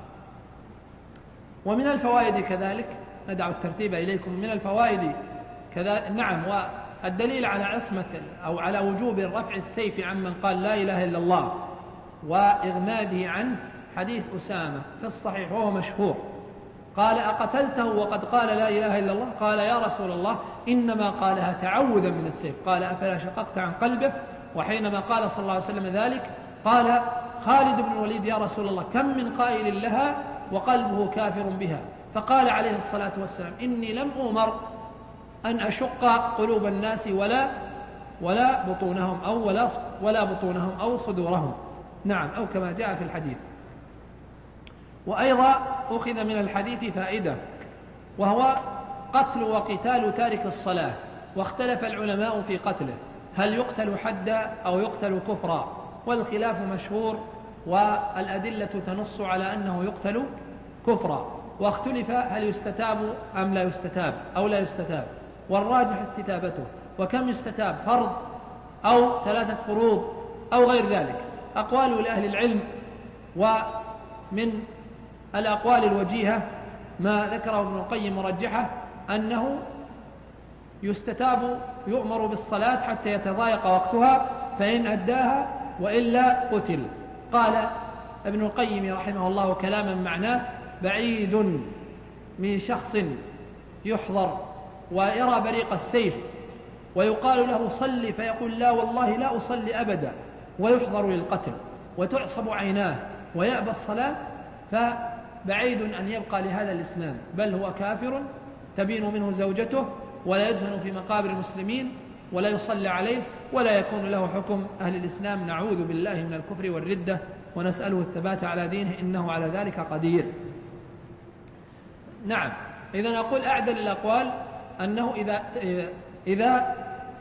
ومن الفوائد كذلك، ندع الترتيب إليكم، من الفوائد كذا نعم، والدليل على عصمة أو على وجوب رفع السيف عمن قال لا إله إلا الله وإغماده عنه حديث أسامة في الصحيح وهو مشهور، قال: أقتلته وقد قال لا إله إلا الله؟ قال: يا رسول الله إنما قالها تعوذا من السيف. قال: أفلا شققت عن قلبه؟ وحينما قال صلى الله عليه وسلم ذلك قال خالد بن الوليد: يا رسول الله كم من قائل لها وقلبه كافر بها؟ فقال عليه الصلاة والسلام: إني لم أمر أن أشق قلوب الناس ولا بطونهم أو صدورهم. نعم، أو كما جاء في الحديث. وأيضا أخذ من الحديث فائدة، وهو قتل وقتال تارك الصلاة. واختلف العلماء في قتله، هل يقتل حدا أو يقتل كفرا، والخلاف مشهور، والأدلة تنص على أنه يقتل كفرا. واختلف هل يستتاب أم لا يستتاب أو لا يستتاب، والراجح استتابته. وكم يستتاب، فرض أو 3 فروض أو غير ذلك؟ أقوال لأهل العلم، ومن الأقوال الوجيهة ما ذكره ابن القيم مرجحة أنه يستتاب، يؤمر بالصلاة حتى يتضايق وقتها فإن أداها وإلا قتل. قال ابن القيم رحمه الله كلاما معناه: بعيد من شخص يحضر ويرى بريق السيف ويقال له صل فيقول لا والله لا أصلي أبدا، ويحضر للقتل وتعصب عيناه ويأبى الصلاة، فبعيد أن يبقى لهذا الإسلام، بل هو كافر تبين منه زوجته، ولا يدفن في مقابر المسلمين، ولا يصلى عليه، ولا يكون له حكم أهل الإسلام. نعوذ بالله من الكفر والردة، ونسأله الثبات على دينه، إنه على ذلك قدير. نعم، إذا أقول أعدل الأقوال أنه إذا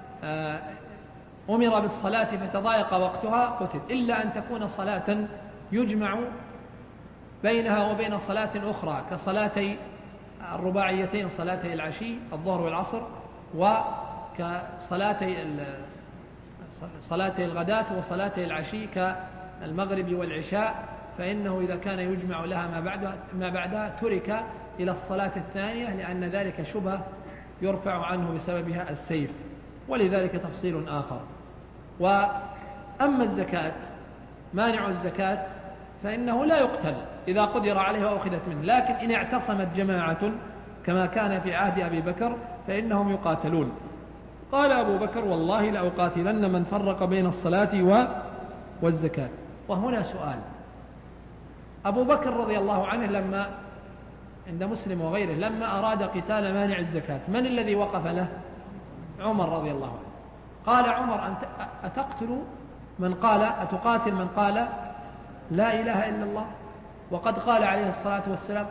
أمر بالصلاة فتضايق وقتها قتل، إلا أن تكون صلاة يجمع بينها وبين صلاة أخرى كصلاتي الرباعيتين، صلاتي العشي الظهر والعصر، وكصلاتي الغداة وصلاتي العشي كالمغرب والعشاء، فإنه إذا كان يجمع لها ما بعدها ترك إلى الصلاة الثانية، لأن ذلك شبهة يرفع عنه بسببها السيف، ولذلك تفصيل آخر. وأما الزكاة، مانع الزكاة فإنه لا يقتل إذا قدر عليه وأخذت منه، لكن إن اعتصمت جماعة كما كان في عهد أبي بكر فإنهم يقاتلون. قال أبو بكر: والله لأقاتلن من فرق بين الصلاة والزكاة. وهنا سؤال: أبو بكر رضي الله عنه لما عند مسلم وغيره لما أراد قتال مانع الزكاة، من الذي وقف له؟ عمر رضي الله عنه. قال عمر: أتقتل من قال، أتقاتل من قال لا إله إلا الله، وقد قال عليه الصلاة والسلام: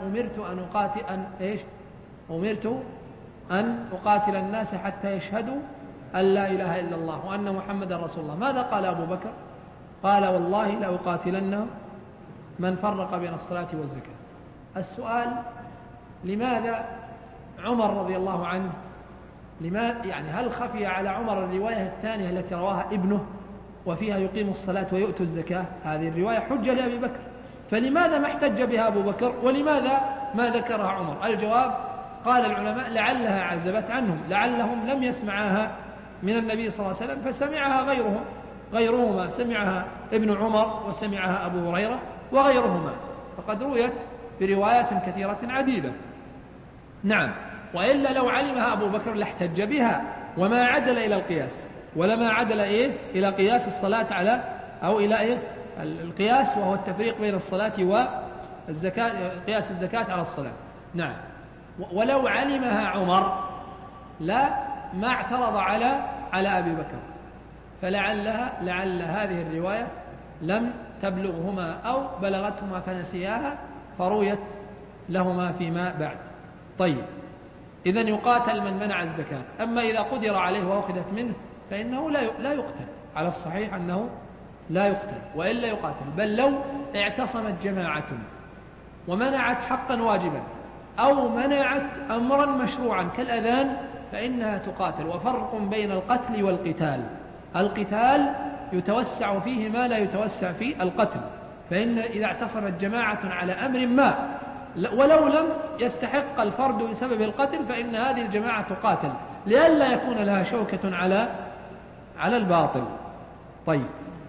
أمرت أن أقاتل الناس حتى يشهدوا أن لا إله إلا الله وأن محمد رسول الله. ماذا قال أبو بكر؟ قال: والله لأقاتلن من فرق بين الصلاة والزكاة. السؤال: لماذا عمر رضي الله عنه، يعني هل خفي على عمر الرواية الثانية التي رواها ابنه وفيها يقيم الصلاة ويؤتوا الزكاة؟ هذه الرواية حجة لأبي بكر، فلماذا ما احتج بها أبو بكر ولماذا ما ذكرها عمر؟ الجواب: قال العلماء: لعلها عزبت عنهم، لعلهم لم يسمعها من النبي صلى الله عليه وسلم فسمعها غيرهما، سمعها ابن عمر وسمعها أبو هريرة وغيرهما، فقد رويت بروايات كثيرة عديدة. نعم، وإلا لو علمها أبو بكر لاحتج بها وما عدل إلى القياس، ولما عدل إلى قياس الصلاة على أو إلى القياس، وهو التفريق بين الصلاة والزكاة، قياس الزكاة على الصلاة. نعم، ولو علمها عمر لا ما اعترض على أبي بكر، فلعل هذه الرواية لم تبلغهما أو بلغتهما فنسياها فرويت لهما فيما بعد. طيب، إذن يقاتل من منع الزكاة. أما إذا قدر عليه وأخذت منه فإنه لا يقتل، على الصحيح أنه لا يقتل، وإلا يقاتل. بل لو اعتصمت جماعة ومنعت حقا واجبا أو منعت أمرا مشروعا كالأذان فإنها تقاتل. وفرق بين القتل والقتال: القتال يتوسع فيه ما لا يتوسع فيه القتل، فإن إذا اعتصمت جماعة على أمر ما ولو لم يستحق الفرد بسبب القتل فإن هذه الجماعة تقاتل لئلا يكون لها شوكة على الباطل. طيب،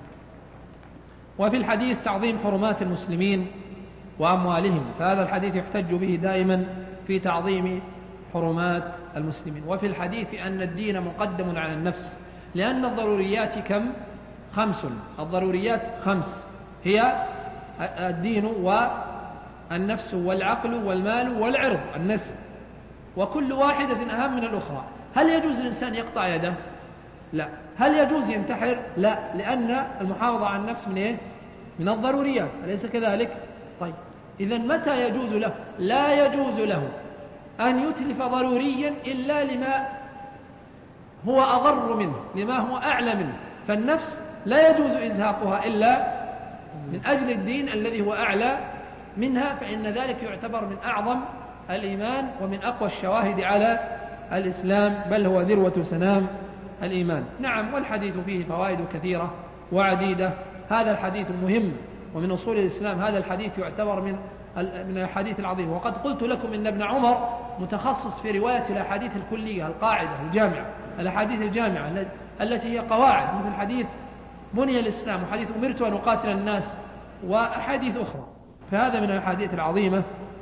وفي الحديث تعظيم حرمات المسلمين وأموالهم، فهذا الحديث يحتج به دائما في تعظيم حرمات المسلمين. وفي الحديث أن الدين مقدم على النفس، لأن الضروريات كم؟ 5. الضروريات 5 هي الدين والنفس والعقل والمال والعرض، النسب، وكل واحدة أهم من الأخرى. هل يجوز الإنسان يقطع يده؟ لا. هل يجوز ينتحر؟ لا، لأن المحافظة على النفس من الضروريات، أليس كذلك؟ طيب، إذن متى يجوز له؟ لا يجوز له أن يتلف ضروريا إلا لما هو أضر منه، لما هو أعلى منه. فالنفس لا يجوز إزهاقها إلا من أجل الدين الذي هو أعلى منها، فإن ذلك يعتبر من أعظم الإيمان ومن أقوى الشواهد على الإسلام، بل هو ذروة سنام الإيمان. نعم، والحديث فيه فوائد كثيرة وعديدة. هذا الحديث مهم ومن أصول الإسلام. هذا الحديث يعتبر من الحديث العظيم. وقد قلت لكم إن ابن عمر متخصص في رواية الأحاديث الكلية القاعدة الجامعة، الأحاديث الجامعة التي هي قواعد، مثل حديث بني الإسلام وحديث أمرت أن أقاتل الناس وأحاديث أخرى. فهذا من الأحاديث العظيمة،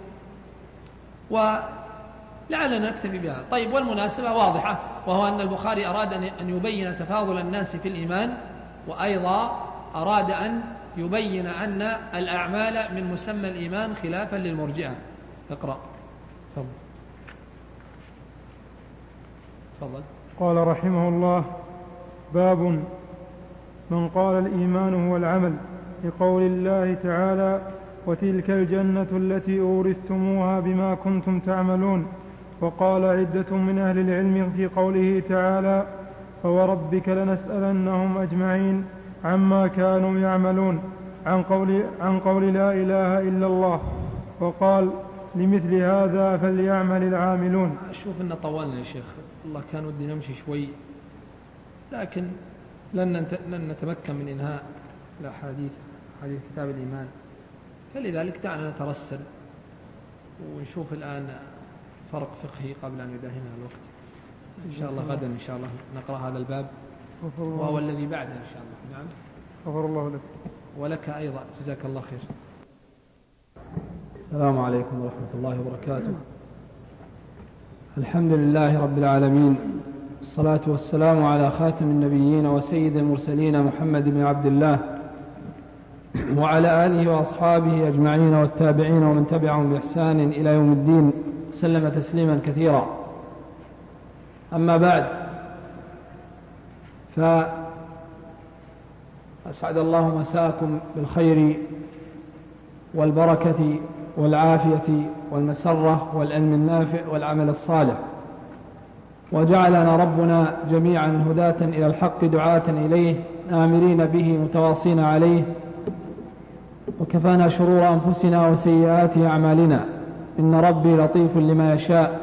ولعلنا نكتفي بها. طيب، والمناسبة واضحة، وهو أن البخاري أراد أن يبين تفاضل الناس في الإيمان، وأيضا أراد أن يبين أن الأعمال من مسمى الإيمان خلافا للمرجئة. اقرأ. تفضل. قال رحمه الله: باب من قال الإيمان هو العمل، لقول الله تعالى: وتلك الجنة التي أورثتموها بما كنتم تعملون. وقال عدة من أهل العلم في قوله تعالى: فوربك لنسألنهم أجمعين عما كانوا يعملون، عن قول لا إله إلا الله. وقال: لمثل هذا فليعمل العاملون. أشوف أن طولنا يا شيخ، الله كان ودي نمشي شوي، لكن لن نتمكن من إنهاء الأحاديث، حديث كتاب الإيمان، فلذلك دعنا نترسل ونشوف الآن فرق فقهي قبل أن يداهمنا الوقت. إن شاء الله غدا إن شاء الله نقرأ هذا الباب وهو الذي بعده إن شاء الله. نعم، غفر الله لك ولك أيضا، جزاك الله خير. السلام عليكم ورحمة الله وبركاته. الحمد لله رب العالمين، الصلاة والسلام على خاتم النبيين وسيد المرسلين محمد بن عبد الله وعلى آله وأصحابه أجمعين والتابعين ومن تبعهم بإحسان إلى يوم الدين، سلم تسليما كثيرا. أما بعد، فأسعد الله مساكم بالخير والبركة والعافية والمسرة والعلم النافع والعمل الصالح، وجعلنا ربنا جميعا هداة إلى الحق دعاة إليه آمرين به متواصين عليه، وكفانا شرور أنفسنا وسيئات أعمالنا، إن ربي لطيف لما يشاء.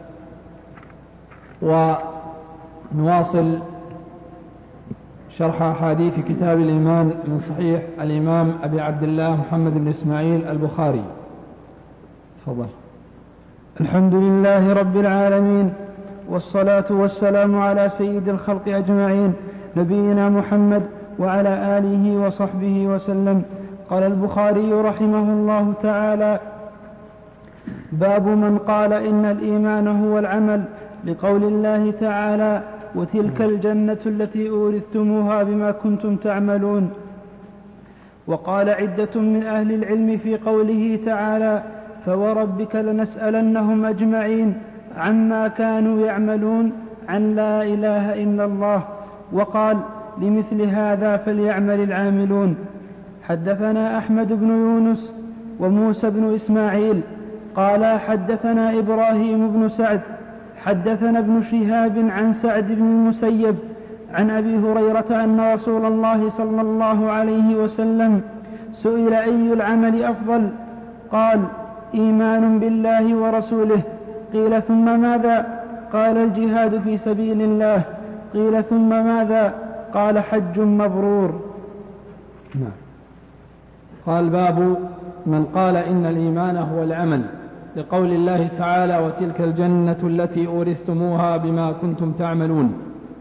ونواصل شرح أحاديث كتاب الإيمان من صحيح الإمام أبي عبد الله محمد بن إسماعيل البخاري. تفضل. الحمد لله رب العالمين، والصلاة والسلام على سيد الخلق أجمعين، نبينا محمد وعلى آله وصحبه وسلم. قال البخاري رحمه الله تعالى: باب من قال إن الإيمان هو العمل، لقول الله تعالى: وتلك الجنة التي أورثتموها بما كنتم تعملون. وقال عدة من أهل العلم في قوله تعالى: فوربك لنسألنهم أجمعين عما كانوا يعملون، عن لا إله إلا الله. وقال: لمثل هذا فليعمل العاملون. حدثنا أحمد بن يونس وموسى بن إسماعيل قال حدثنا إبراهيم بن سعد حدثنا ابن شهاب عن سعد بن المسيب عن أبي هريرة أن رسول الله صلى الله عليه وسلم سئل: أي العمل أفضل؟ قال: إيمان بالله ورسوله. قيل: ثم ماذا؟ قال: الجهاد في سبيل الله. قيل: ثم ماذا؟ قال: حج مبرور. نعم. قال: باب من قال إن الإيمان هو العمل، لقول الله تعالى: وتلك الجنة التي أورثتموها بما كنتم تعملون.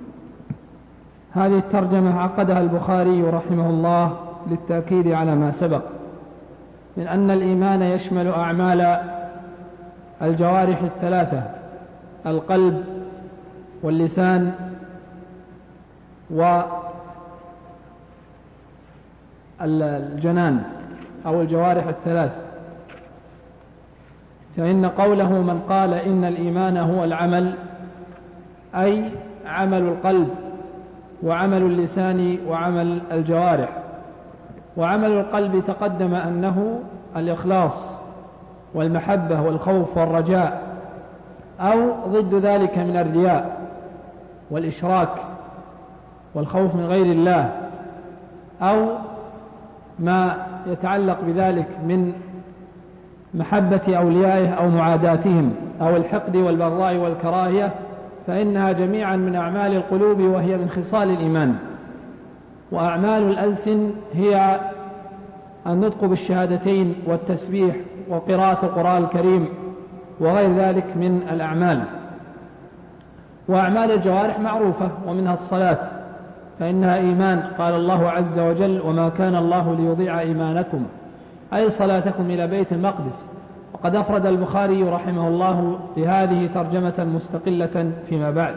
هذه الترجمة عقدها البخاري رحمه الله للتأكيد على ما سبق من أن الإيمان يشمل أعمال الجوارح الثلاثة: القلب واللسان والجنان، أو الجوارح الثلاث. فإن قوله من قال إن الإيمان هو العمل أي عمل القلب وعمل اللسان وعمل الجوارح. وعمل القلب تقدم أنه الإخلاص والمحبة والخوف والرجاء، أو ضد ذلك من الرياء والإشراك والخوف من غير الله، أو ما يتعلق بذلك من محبة أوليائه أو معاداتهم، أو الحقد والبغضاء والكراهية، فإنها جميعا من أعمال القلوب، وهي من خصال الإيمان. وأعمال الألسن هي النطق بالشهادتين والتسبيح وقراءة القرآن الكريم وغير ذلك من الأعمال. وأعمال الجوارح معروفة، ومنها الصلاة فإنها إيمان، قال الله عز وجل: وما كان الله ليضيع إيمانكم، أي صلاتكم إلى بيت المقدس. وقد أفرد البخاري رحمه الله لهذه ترجمة مستقلة فيما بعد،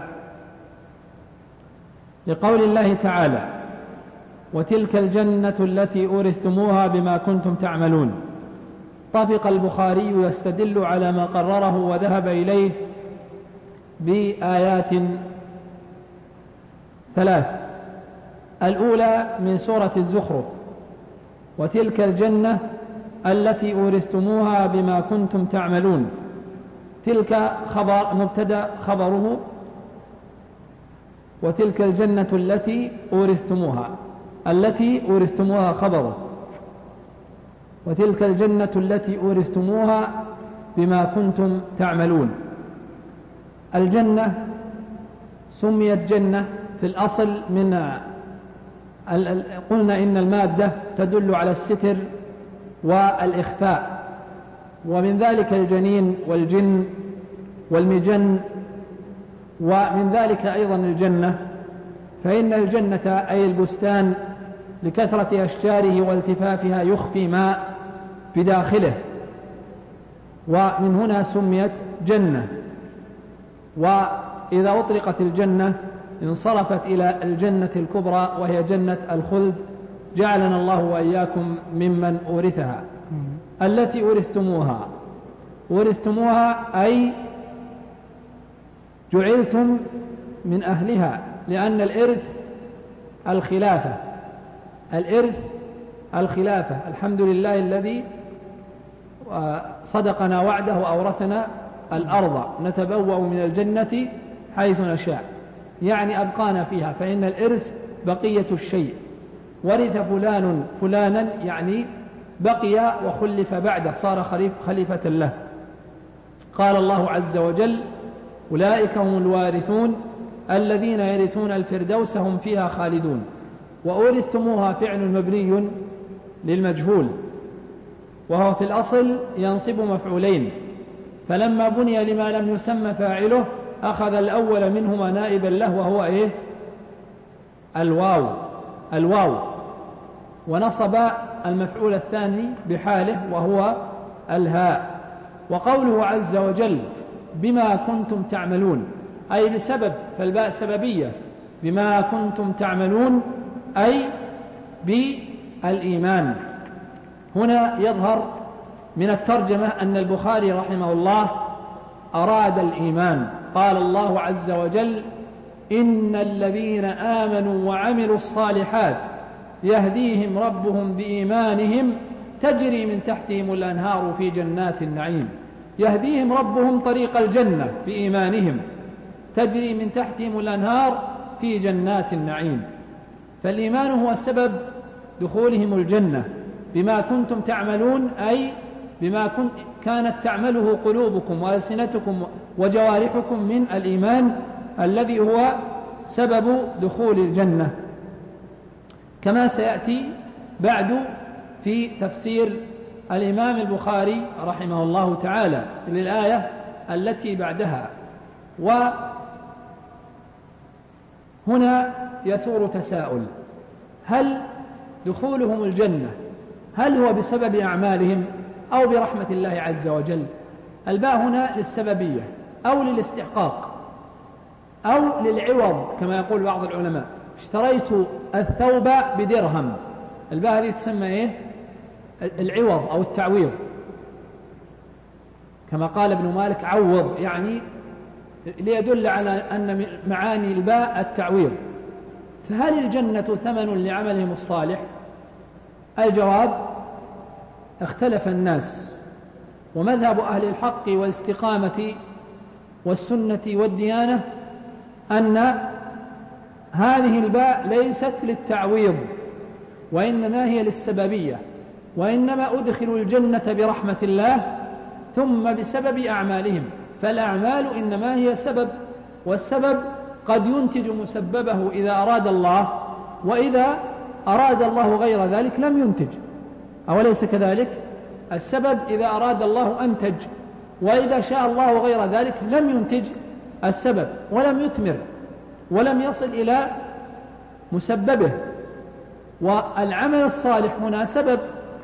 لقول الله تعالى: وتلك الجنة التي أورثتموها بما كنتم تعملون. طبق البخاري يستدل على ما قرره وذهب إليه بآيات ثلاث. الأولى من سورة الزخرف: وتلك الجنة التي أورثتموها بما كنتم تعملون. تلك خبر مبتدأ، خبره وتلك الجنة التي أورثتموها، التي أورثتموها خبره، وتلك الجنة التي أورثتموها بما كنتم تعملون. الجنة سميت جنة في الأصل من قلنا إن المادة تدل على الستر والإخفاء، ومن ذلك الجنين والجن والمجن، ومن ذلك أيضا الجنة. فإن الجنة أي البستان لكثرة أشجاره والتفافها يخفي ما بداخله، ومن هنا سميت جنة. وإذا أطلقت الجنة انصرفت إلى الجنة الكبرى، وهي جنة الخلد، جعلنا الله وإياكم ممن أورثها. التي أورثتموها، أورثتموها أي جعلتم من أهلها، لأن الإرث الخلافة، الإرث الخلافة. الحمد لله الذي صدقنا وعده وأورثنا الأرض نتبوأ من الجنة حيث نشاء، يعني أبقانا فيها. فإن الإرث بقية الشيء، ورث فلان فلانا يعني بقي وخلف بعده، صار خليفة له. قال الله عز وجل: أولئك هم الوارثون الذين يرثون الفردوس هم فيها خالدون. وأورثتموها فعل مبني للمجهول، وهو في الأصل ينصب مفعولين، فلما بني لما لم يسمى فاعله أخذ الأول منهما نائبا له، وهو إيه؟ الواو، ونصب المفعول الثاني بحاله وهو الهاء. وقوله عز وجل: بما كنتم تعملون، أي بسبب، فالباء سببية، بما كنتم تعملون أي بالإيمان. هنا يظهر من الترجمة أن البخاري رحمه الله أراد الإيمان. قال الله عز وجل: إن الذين آمنوا وعملوا الصالحات يهديهم ربهم بإيمانهم تجري من تحتهم الأنهار في جنات النعيم. يهديهم ربهم طريق الجنة بإيمانهم، تجري من تحتهم الأنهار في جنات النعيم. فالإيمان هو سبب دخولهم الجنة. بما كنتم تعملون أي بما كانت تعمله قلوبكم وألسنتكم وجوارحكم من الإيمان الذي هو سبب دخول الجنة، كما سيأتي بعد في تفسير الإمام البخاري رحمه الله تعالى للآية التي بعدها. وهنا يثور تساؤل: هل دخولهم الجنة هل هو بسبب أعمالهم أو برحمة الله عز وجل؟ الباء هنا للسببية أو للاستحقاق أو للعوض، كما يقول بعض العلماء: اشتريت الثوب بدرهم. الباء هذه تسمى إيه؟ العوض أو التعويض، كما قال ابن مالك: عوض، يعني ليدل على أن معاني الباء التعويض. فهل الجنة ثمن لعملهم الصالح؟ الجواب: اختلف الناس، ومذهب أهل الحق والاستقامة والسنة والديانة أن هذه الباء ليست للتعويض، وإنما هي للسببية، وإنما أدخلوا الجنة برحمة الله ثم بسبب أعمالهم، فالأعمال إنما هي سبب، والسبب قد ينتج مسببه إذا أراد الله، وإذا أراد الله غير ذلك لم ينتج، أوليس كذلك؟ السبب إذا أراد الله أنتج، وإذا شاء الله غير ذلك لم ينتج السبب ولم يثمر ولم يصل إلى مسببه. والعمل الصالح هنا سبب،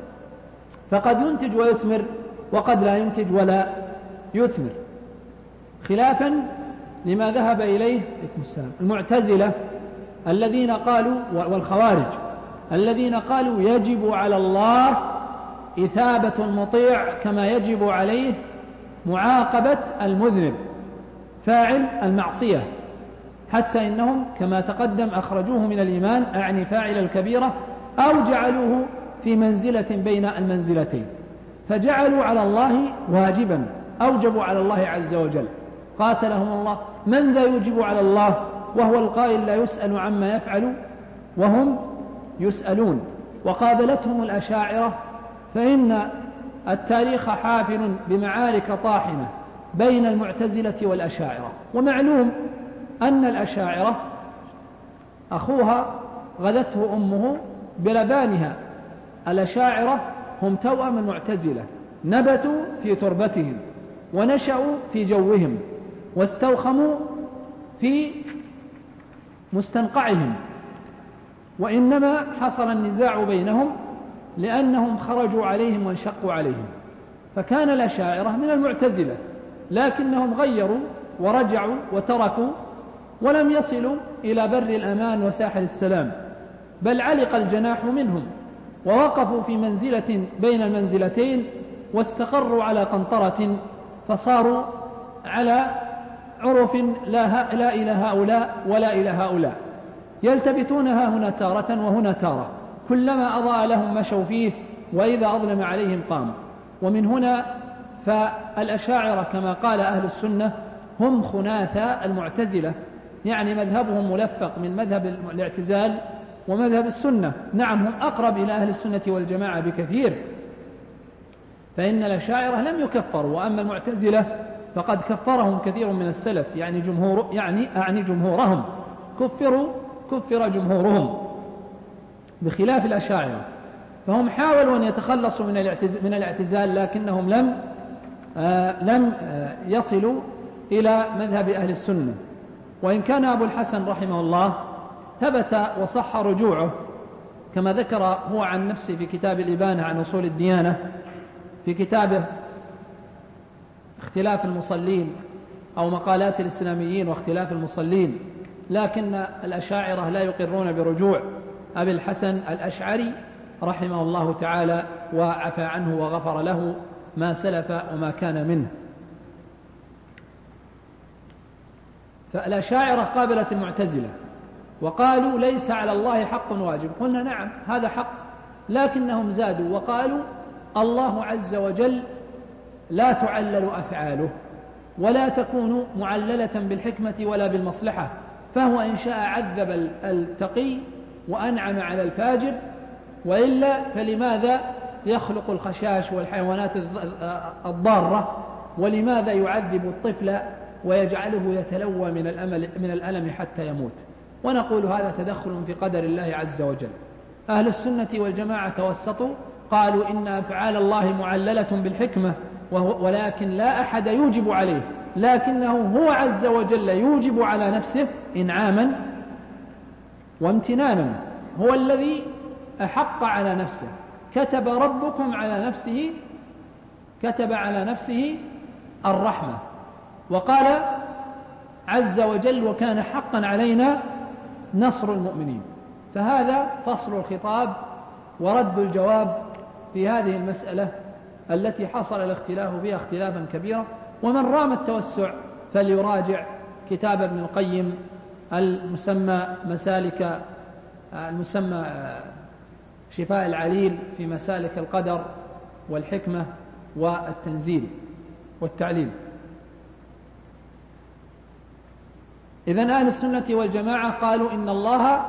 فقد ينتج ويثمر وقد لا ينتج ولا يثمر، خلافا لما ذهب إليه المعتزلة الذين قالوا والخوارج الذين قالوا يجب على الله إثابة المطيع كما يجب عليه معاقبة المذنب فاعل المعصية، حتى إنهم كما تقدم أخرجوه من الإيمان، أعني فاعل الكبيرة، أو جعلوه في منزلة بين المنزلتين، فجعلوا على الله واجبا، أوجبوا على الله عز وجل، قاتلهم الله. من ذا يوجب على الله وهو القائل لا يسأل عما يفعل وهم يسألون؟ وقابلتهم الأشاعرة، فإن التاريخ حافل بمعارك طاحنة بين المعتزلة والأشاعرة، ومعلوم أن الأشاعرة أخوها غذته أمه بلبانها. الأشاعرة هم توأم المعتزلة، نبتوا في تربتهم ونشأوا في جوهم واستوخموا في مستنقعهم، وإنما حصل النزاع بينهم لأنهم خرجوا عليهم وانشقوا عليهم، فكان الأشاعرة من المعتزلة، لكنهم غيروا ورجعوا وتركوا ولم يصلوا إلى بر الأمان وساحل السلام، بل علق الجناح منهم ووقفوا في منزلة بين المنزلتين واستقروا على قنطرة، فصاروا على عرف لا إلى هؤلاء ولا إلى هؤلاء، يلتفتونها هنا تارة وهنا تارة، كلما أضاء لهم مشوا فيه، وإذا أظلم عليهم قاموا. ومن هنا فالأشاعرة كما قال أهل السنة هم خناثا المعتزلة، يعني مذهبهم ملفق من مذهب الاعتزال ومذهب السنة. نعم هم أقرب إلى أهل السنة والجماعة بكثير، فإن الأشاعرة لم يكفروا، وأما المعتزلة فقد كفرهم كثير من السلف، يعني جمهورهم كفر جمهورهم، بخلاف الأشاعرة، فهم حاولوا أن يتخلصوا من الاعتزال، لكنهم لم يصلوا إلى مذهب أهل السنة. وإن كان أبو الحسن رحمه الله ثبت وصح رجوعه كما ذكر هو عن نفسه في كتاب الإبانة عن أصول الديانة، في كتابه اختلاف المصلين أو مقالات الإسلاميين واختلاف المصلين، لكن الأشاعرة لا يقرون برجوع أبي الحسن الأشعري رحمه الله تعالى وعفى عنه وغفر له ما سلف وما كان منه. فالأشاعرة قابلت المعتزلة وقالوا ليس على الله حق واجب، قلنا نعم هذا حق، لكنهم زادوا وقالوا الله عز وجل لا تعلل أفعاله ولا تكون معللة بالحكمة ولا بالمصلحة، فهو إن شاء عذب التقي وأنعم على الفاجر، وإلا فلماذا يخلق الخشاش والحيوانات الضارة، ولماذا يعذب الطفل ويجعله يتلوى من الألم حتى يموت؟ ونقول هذا تدخل في قدر الله عز وجل. أهل السنة والجماعة توسطوا، قالوا إن أفعال الله معللة بالحكمة، ولكن لا أحد يوجب عليه، لكنه هو عز وجل يوجب على نفسه إنعاما وامتنانا، هو الذي أحق على نفسه. كتب ربكم على نفسه الرحمة، وقال عز وجل وكان حقا علينا نصر المؤمنين. فهذا فصل الخطاب ورد الجواب في هذه المسألة التي حصل الاختلاف فيها اختلافا كبيرا. ومن رام التوسع فليراجع كتاب ابن القيم المسمى شفاء العليل في مسالك القدر، والحكمة والتنزيل والتعليم. إذن أهل السنة والجماعة قالوا إن الله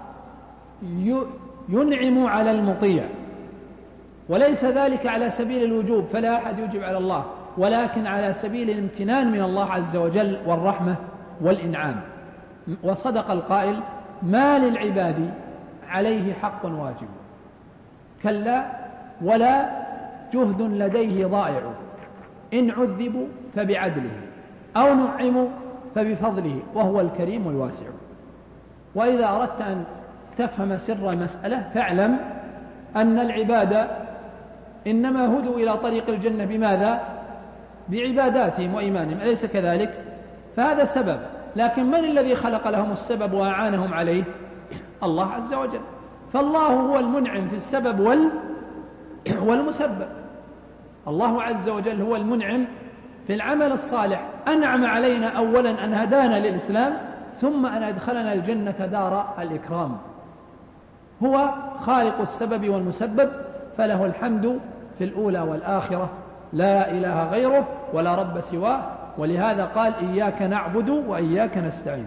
ينعم على المطيع، وليس ذلك على سبيل الوجوب، فلا أحد يوجب على الله، ولكن على سبيل الامتنان من الله عز وجل والرحمة والإنعام. وصدق القائل: ما للعباد عليه حق واجب، كلا ولا جهد لديه ضائع، إن عذبوا فبعدله أو نعموا فبفضله وهو الكريم الواسع. وإذا أردت أن تفهم سر المسألة فاعلم أن العباد إنما هدوا إلى طريق الجنة بماذا؟ بعباداتهم وإيمانهم، أليس كذلك؟ فهذا سبب، لكن من الذي خلق لهم السبب وأعانهم عليه؟ الله عز وجل. فالله هو المنعم في السبب والمسبب. الله عز وجل هو المنعم في العمل الصالح، أنعم علينا أولا أن هدانا للإسلام، ثم أن أدخلنا الجنة دار الإكرام. هو خالق السبب والمسبب، فله الحمد في الأولى والآخرة، لا إله غيره ولا رب سواه. ولهذا قال: إياك نعبد وإياك نستعين.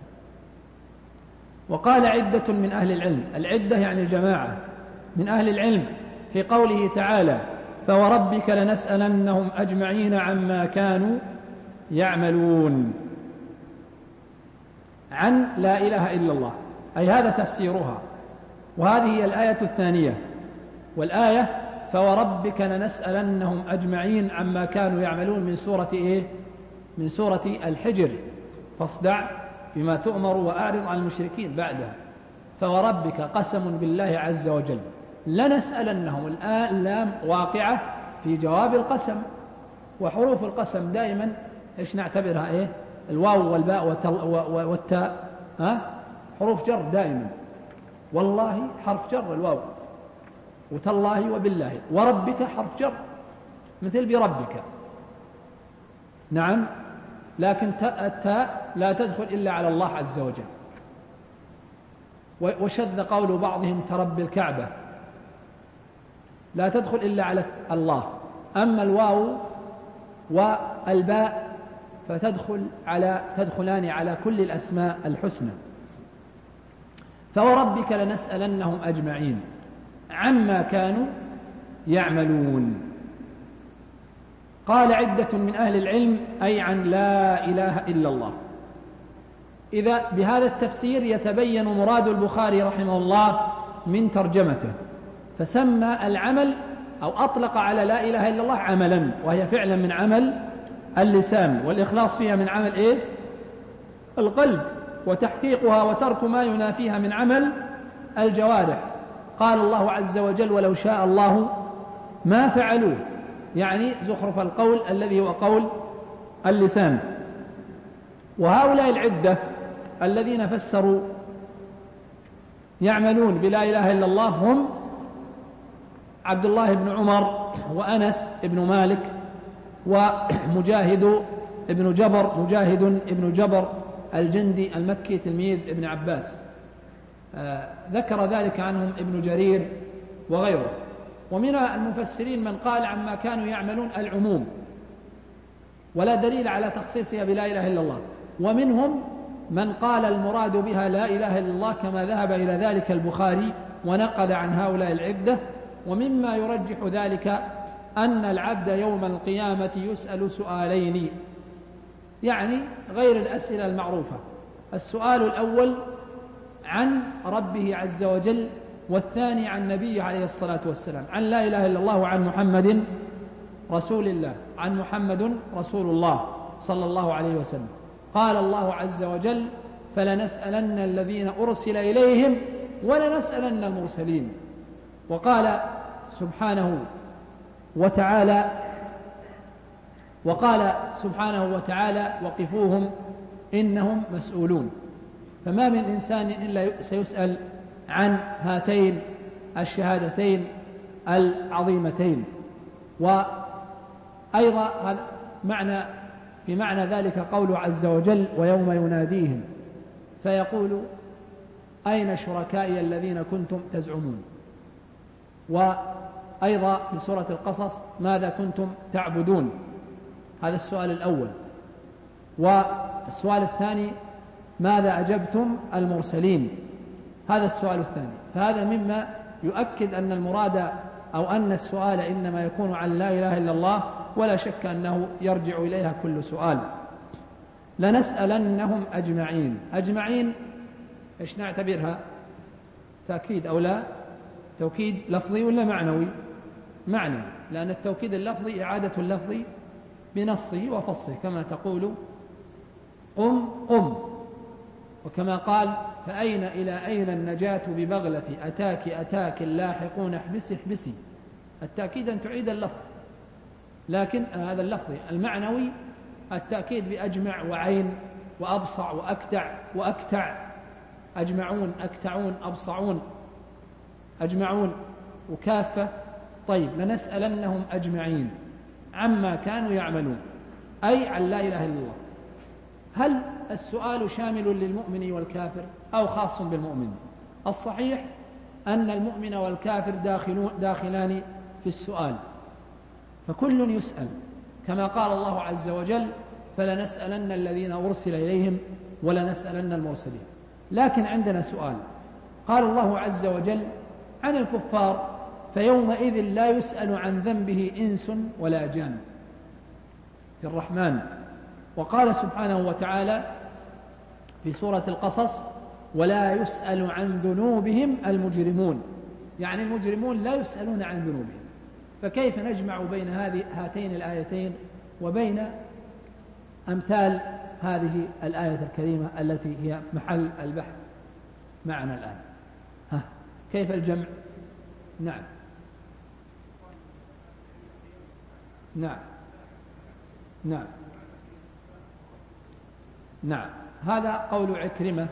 وقال عدة من أهل العلم، العدة يعني الجماعة من أهل العلم، في قوله تعالى: فوربك لنسألنهم أجمعين عما كانوا يعملون، عن لا إله إلا الله، أي هذا تفسيرها. وهذه هي الآية الثانية. والآية: فوربك لنسألنهم أجمعين عما كانوا يعملون، من سورة إيه؟ من سورة الحجر، فاصدع بما تؤمر وأعرض عن المشركين بعدها. فوربك قسم بالله عز وجل، لنسألنهم، الآن اللام واقعة في جواب القسم، وحروف القسم دائما إيش نعتبرها؟ إيه؟ الواو والباء والتاء، حروف جر دائما. والله حرف جر الواو، وتالله وبالله، وربك حرف جر مثل بربك، نعم، لكن التاء لا تدخل إلا على الله عز وجل. وشذ قول بعضهم ترب الكعبة، لا تدخل إلا على الله. أما الواو والباء تدخلان على كل الأسماء الحسنى. فوربك لنسألنهم أجمعين عما كانوا يعملون. قال عدة من أهل العلم: أي عن لا إله إلا الله. إذا بهذا التفسير يتبين مراد البخاري رحمه الله من ترجمته، فسمى العمل أو أطلق على لا إله إلا الله عملا، وهي فعلا من عمل اللسان، والإخلاص فيها من عمل إيه؟ القلب، وتحقيقها وترك ما ينافيها من عمل الجوارح. قال الله عز وجل: ولو شاء الله ما فعلوه، يعني زخرف القول الذي هو قول اللسان. وهؤلاء العدة الذين فسروا يعملون بلا إله إلا الله هم عبد الله بن عمر، وأنس بن مالك، ومجاهد ابن جبر الجندي المكي تلميذ ابن عباس، ذكر ذلك عنهم ابن جرير وغيره. ومن المفسرين من قال عما كانوا يعملون العموم، ولا دليل على تخصيصها بلا إله إلا الله. ومنهم من قال المراد بها لا إله إلا الله، كما ذهب إلى ذلك البخاري ونقل عن هؤلاء العدة. ومما يرجح ذلك أن العبد يوم القيامة يسأل سؤالين، يعني غير الأسئلة المعروفة. السؤال الأول عن ربه عز وجل، والثاني عن نبيه عليه الصلاة والسلام، عن لا إله إلا الله وعن محمد رسول الله، عن محمد رسول الله صلى الله عليه وسلم. قال الله عز وجل: فلنسألن الذين أرسل إليهم ولنسألن المرسلين. وقال سبحانه وتعالى: وقفوهم إنهم مسؤولون. فما من إنسان إلا سيسأل عن هاتين الشهادتين العظيمتين. وأيضا في معنى ذلك قوله عز وجل: ويوم يناديهم فيقول أين شركائي الذين كنتم تزعمون. أيضا في سورة القصص ماذا كنتم تعبدون؟ هذا السؤال الأول. والسؤال الثاني ماذا أجبتم المرسلين؟ هذا السؤال الثاني. فهذا مما يؤكد أن المراد أو أن السؤال إنما يكون عن لا إله إلا الله، ولا شك أنه يرجع إليها كل سؤال. لنسألنهم أجمعين. أجمعين إيش نعتبرها؟ تأكيد أو لا؟ توكيد لفظي ولا معنوي؟ معنوي، لأن التوكيد اللفظي إعادة اللفظ بنصه وفصله، كما تقول قم قم، وكما قال فأين إلى أين النجاة ببغلة أتاك أتاك اللاحقون احبسي احبسي. التأكيد أن تعيد اللفظ، لكن هذا اللفظ المعنوي التأكيد بأجمع وعين وأبصع وأكتع وأكتع، أجمعون أكتعون أبصعون أجمعون وكافة. طيب لنسألنهم أجمعين عما كانوا يعملون، أي عن لا إله إلا الله. هل السؤال شامل للمؤمن والكافر أو خاص بالمؤمن؟ الصحيح أن المؤمن والكافر داخلان في السؤال، فكل يسأل، كما قال الله عز وجل فلنسألن الذين أرسل إليهم ولنسألن المرسلين. لكن عندنا سؤال، قال الله عز وجل عن الكفار فيومئذ لا يسأل عن ذنبه إنس ولا جان في الرحمن. وقال سبحانه وتعالى في سورة القصص ولا يسأل عن ذنوبهم المجرمون، يعني المجرمون لا يسألون عن ذنوبهم. فكيف نجمع بين هاتين الآيتين وبين أمثال هذه الآية الكريمة التي هي محل البحث معنا الآن؟ كيف الجمع؟ نعم نعم نعم نعم، هذا قول عكرمة،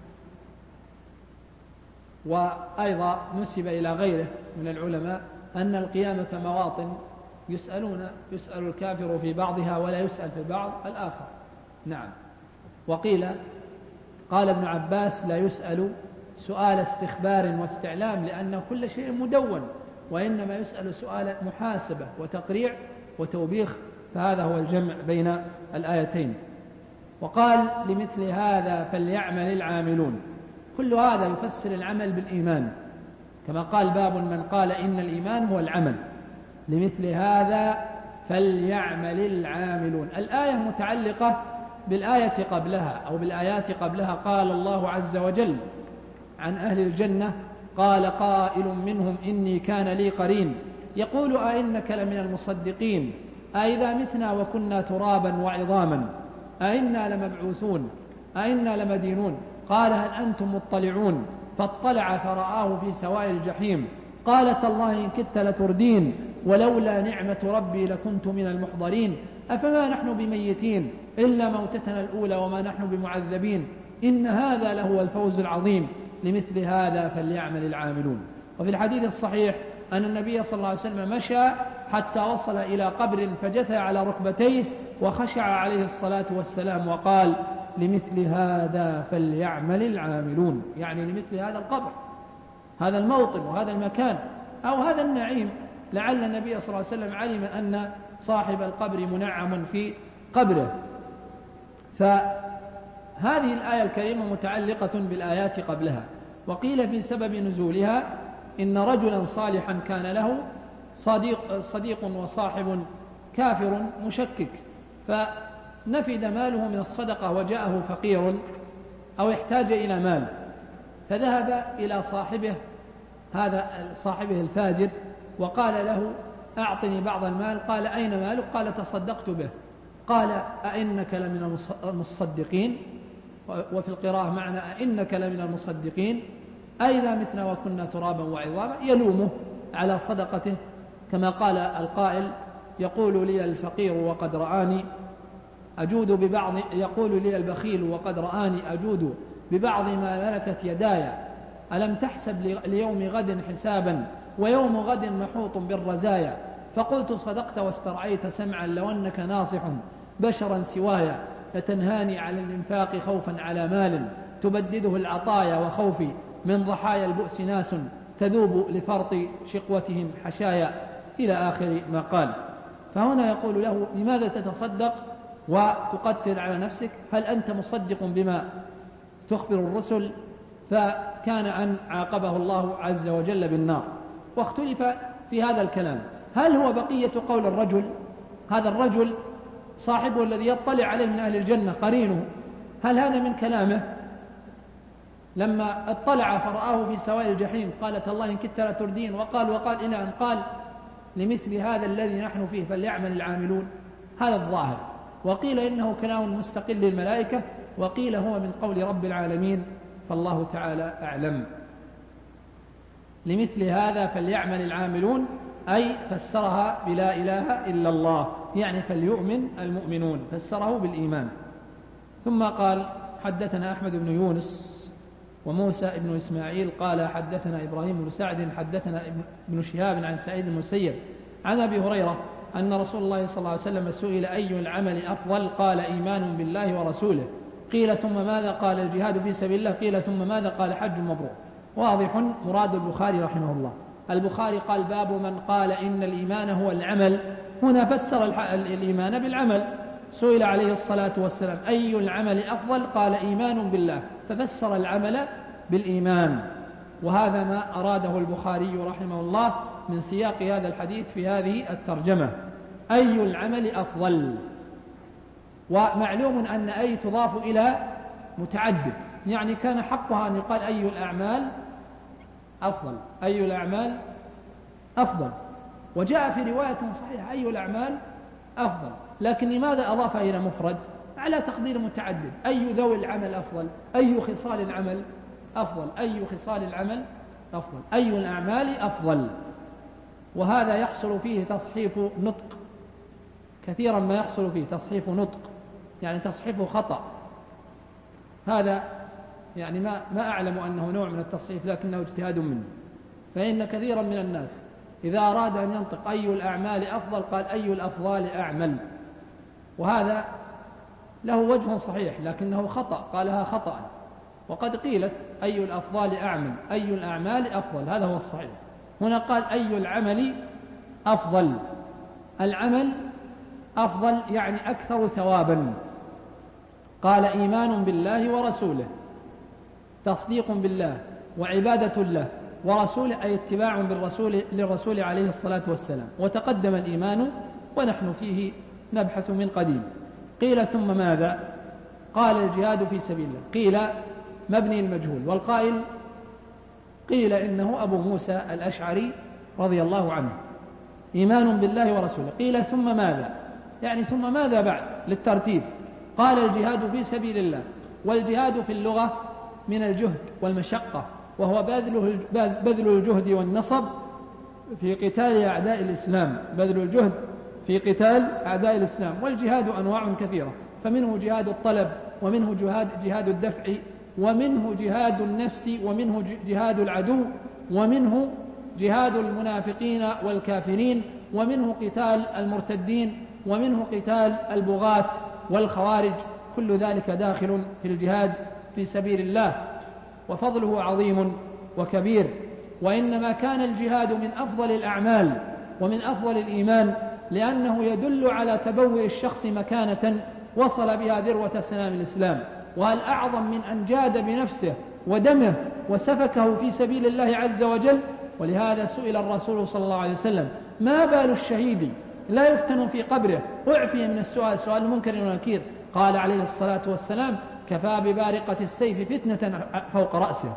وأيضا نسب إلى غيره من العلماء أن القيامة مواطن يسأل الكافر في بعضها ولا يسأل في بعض الآخر. نعم. وقيل قال ابن عباس لا يسأل سؤال استخبار واستعلام لأن كل شيء مدون، وإنما يسأل سؤال محاسبة وتقريع وتوبيخ، فهذا هو الجمع بين الآيتين. وقال لمثل هذا فليعمل العاملون، كل هذا يفسر العمل بالإيمان، كما قال باب من قال إن الإيمان هو العمل. لمثل هذا فليعمل العاملون. الآية متعلقة بالآية قبلها أو بالآيات قبلها. قال الله عز وجل عن أهل الجنة قال قائل منهم إني كان لي قرين يقول أئنك لمن المصدقين أئذا متنا وكنا ترابا وعظاما أئنا لمبعوثون أئنا لمدينون قال هل أنتم مطلعون فاطلع فرآه في سواء الجحيم قال تالله إن كدت لتردين ولولا نعمة ربي لكنت من المحضرين أفما نحن بميتين إلا موتتنا الأولى وما نحن بمعذبين إن هذا لهو الفوز العظيم لمثل هذا فليعمل العاملون. وفي الحديث الصحيح أن النبي صلى الله عليه وسلم مشى حتى وصل إلى قبر فجثى على ركبتيه وخشع عليه الصلاة والسلام وقال لمثل هذا فليعمل العاملون، يعني لمثل هذا القبر، هذا الموطن وهذا المكان أو هذا النعيم. لعل النبي صلى الله عليه وسلم علم أن صاحب القبر منعم في قبره. فهذه الآية الكريمة متعلقة بالآيات قبلها. وقيل في سبب نزولها إن رجلا صالحا كان له صديق وصاحب كافر مشكك، فنفد ماله من الصدقة وجاءه فقير أو احتاج إلى مال، فذهب إلى صاحبه الفاجر وقال له أعطني بعض المال. قال أين مالك؟ قال تصدقت به. قال أئنك لمن المصدقين، وفي القراءة معنى أئنك لمن المصدقين أئذا متنا وكنا ترابا وعظاما، يلومه على صدقته، كما قال القائل يقول لي الفقير وقد رآني أجود ببعض، يقول لي البخيل وقد رآني أجود ببعض ما ملكت يداي ألم تحسب ليوم غد حسابا ويوم غد محوط بالرزايا فقلت صدقت واسترعيت سمعا لو أنك ناصح بشرا سوايا لتنهاني على الإنفاق خوفا على مال تبدده العطايا وخوفي من ضحايا البؤس ناس تذوب لفرط شقوتهم حشايا إلى آخر ما قال. فهنا يقول له: لماذا تتصدق وتقتل على نفسك؟ هل أنت مصدق بما تخبر الرسل؟ فكان أن عاقبه الله عز وجل بالنار. واختلف في هذا الكلام، هل هو بقية قول الرجل، هذا الرجل صاحبه الذي يطلع عليه من أهل الجنة قرينه، هل هذا من كلامه لما اطلع فرآه في سواء الجحيم قالت الله إن كدت لتردين، وقال إلى أن قال لمثل هذا الذي نحن فيه فليعمل العاملون؟ هذا الظاهر. وقيل إنه كلام مستقل للملائكة، وقيل هو من قول رب العالمين، فالله تعالى أعلم. لمثل هذا فليعمل العاملون، أي فسرها بلا إله إلا الله، يعني فليؤمن المؤمنون، فسره بالإيمان. ثم قال: حدثنا أحمد بن يونس وموسى بن إسماعيل قال حدثنا إبراهيم بن سعد حدثنا ابن شهاب عن سعيد المسيب عن أبي هريرة أن رسول الله صلى الله عليه وسلم سئل: أي العمل أفضل؟ قال: إيمان بالله ورسوله. قيل: ثم ماذا؟ قال: الجهاد في سبيل الله. قيل: ثم ماذا؟ قال: حج مبرور. واضح مراد البخاري رحمه الله. البخاري قال: باب من قال إن الإيمان هو العمل. هنا فسر الإيمان بالعمل. سئل عليه الصلاة والسلام: أي العمل أفضل؟ قال: إيمان بالله، ففسر العمل بالإيمان. وهذا ما أراده البخاري رحمه الله من سياق هذا الحديث في هذه الترجمة: أي العمل أفضل. ومعلوم أن أي تضاف إلى متعدد، يعني كان حقها أن يقال أي الأعمال أفضل، أي الأعمال أفضل. وجاء في رواية صحيحة أي الأعمال أفضل، لكن لماذا أضاف إلى مفرد على تقدير متعدد؟ أي ذوي العمل أفضل؟ أي خصال العمل أفضل؟ أي خصال العمل أفضل؟ أي الأعمال أفضل؟ وهذا يحصل فيه تصحيف نطق، كثيرا ما يحصل فيه تصحيف نطق، يعني تصحيف خطأ. هذا يعني ما أعلم أنه نوع من التصحيف، لكنه اجتهاد منه. فإن كثيرا من الناس إذا أراد أن ينطق أي الأعمال أفضل قال أي الأفضال أعمل، وهذا له وجه صحيح لكنه خطأ، قالها خطأ. وقد قيلت أي الأفضال أعمل، أي الأعمال أفضل، هذا هو الصحيح. هنا قال أي العمل أفضل. العمل أفضل يعني أكثر ثوابا. قال: إيمان بالله ورسوله، تصديق بالله وعبادة له، ورسوله أي اتباع للرسول عليه الصلاة والسلام. وتقدم الإيمان ونحن فيه نبحث من قديم. قيل: ثم ماذا؟ قال: الجهاد في سبيل الله. قيل مبني المجهول، والقائل قيل إنه أبو موسى الأشعري رضي الله عنه. إيمان بالله ورسوله. قيل: ثم ماذا؟ يعني ثم ماذا بعد للترتيب. قال: الجهاد في سبيل الله. والجهاد في اللغة من الجهد والمشقة، وهو بذل الجهد والنصب في قتال أعداء الإسلام، بذل الجهد في قتال أعداء الإسلام. والجهاد أنواع كثيرة، فمنه جهاد الطلب، ومنه جهاد الدفع، ومنه جهاد النفس، ومنه جهاد العدو، ومنه جهاد المنافقين والكافرين، ومنه قتال المرتدين، ومنه قتال البغاة والخوارج. كل ذلك داخل في الجهاد في سبيل الله، وفضله عظيم وكبير. وإنما كان الجهاد من أفضل الأعمال ومن أفضل الإيمان، لأنه يدل على تبوء الشخص مكانة وصل بها ذروة سنام الإسلام. وهل أعظم من أن جاد بنفسه ودمه وسفكه في سبيل الله عز وجل؟ ولهذا سئل الرسول صلى الله عليه وسلم: ما بال الشهيد لا يفتن في قبره؟ أعفي من السؤال، سؤال منكر ونكير. قال عليه الصلاة والسلام: كفى ببارقة السيف فتنة فوق رأسه.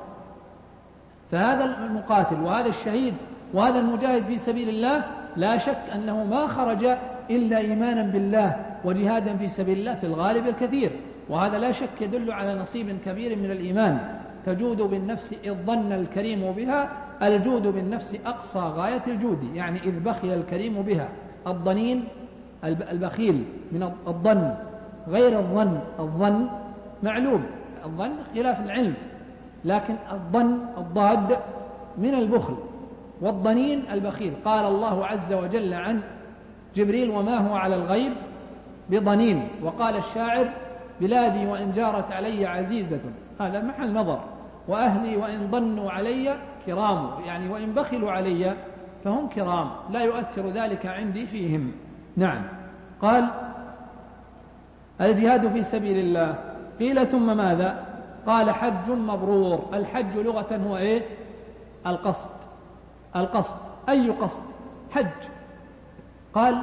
فهذا المقاتل وهذا الشهيد وهذا المجاهد في سبيل الله لا شك أنه ما خرج إلا إيمانا بالله وجهادا في سبيل الله في الغالب الكثير، وهذا لا شك يدل على نصيب كبير من الإيمان. تجود بالنفس إذ ظن الكريم بها. الجود بالنفس أقصى غاية الجود، يعني إذ بخل الكريم بها. الضنين البخيل من الظن، غير الظن. الظن معلوم، الظن خلاف العلم، لكن الظن الضاد من البخل، والضنين البخيل. قال الله عز وجل عن جبريل: وما هو على الغيب بضنين. وقال الشاعر: بلادي وإن جارت علي عزيزة. هذا محل نظر. وأهلي وإن ضنوا علي كرام، يعني وإن بخلوا علي فهم كرام، لا يؤثر ذلك عندي فيهم. نعم. قال الجهاد في سبيل الله. قيل ثم ماذا؟ قال حج مبرور. الحج لغة هو إيه؟ القصد. القصد. أي قصد؟ حج. قال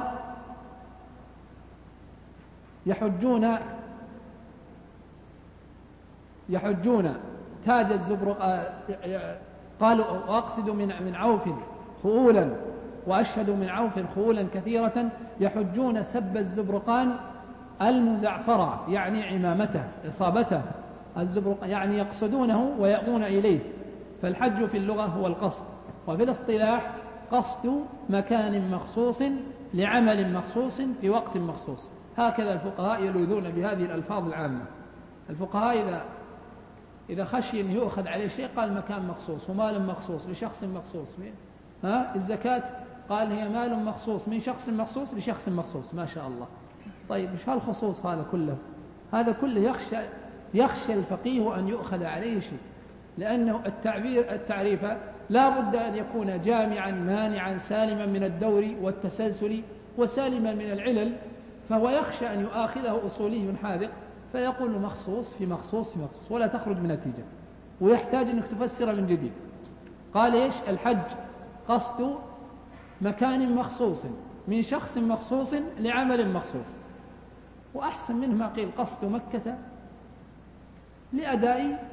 يحجون تاج الزبرق. قالوا وأقصد من عوف خؤولا وأشهد من عوف خؤولا كثيرة يحجون سب الزبرقان المزعفرة، يعني عمامته إصابته الزبرق، يعني يقصدونه ويأمون إليه. فالحج في اللغة هو القصد، وفي الاصطلاح قصد مكان مخصوص لعمل مخصوص في وقت مخصوص. هكذا الفقهاء يلوذون بهذه الألفاظ العامة. الفقهاء إذا خشي أن يؤخذ عليه شيء قال مكان مخصوص ومال مخصوص لشخص مخصوص. الزكاة قال هي مال مخصوص من شخص مخصوص لشخص مخصوص. ما شاء الله. طيب مش هالخصوص هذا كله؟ هذا كله يخشى الفقيه أن يؤخذ عليه شيء، لأنه التعريف لا بد أن يكون جامعا مانعا سالما من الدور والتسلسل وسالما من العلل، فهو يخشى أن يؤاخذه أصولي حاذق فيقول مخصوص في مخصوص في مخصوص ولا تخرج من نتيجة، ويحتاج أنك تفسر من جديد. قال إيش؟ الحج قصد مكان مخصوص من شخص مخصوص لعمل مخصوص. وأحسن منه ما قيل قصد مكة لأداء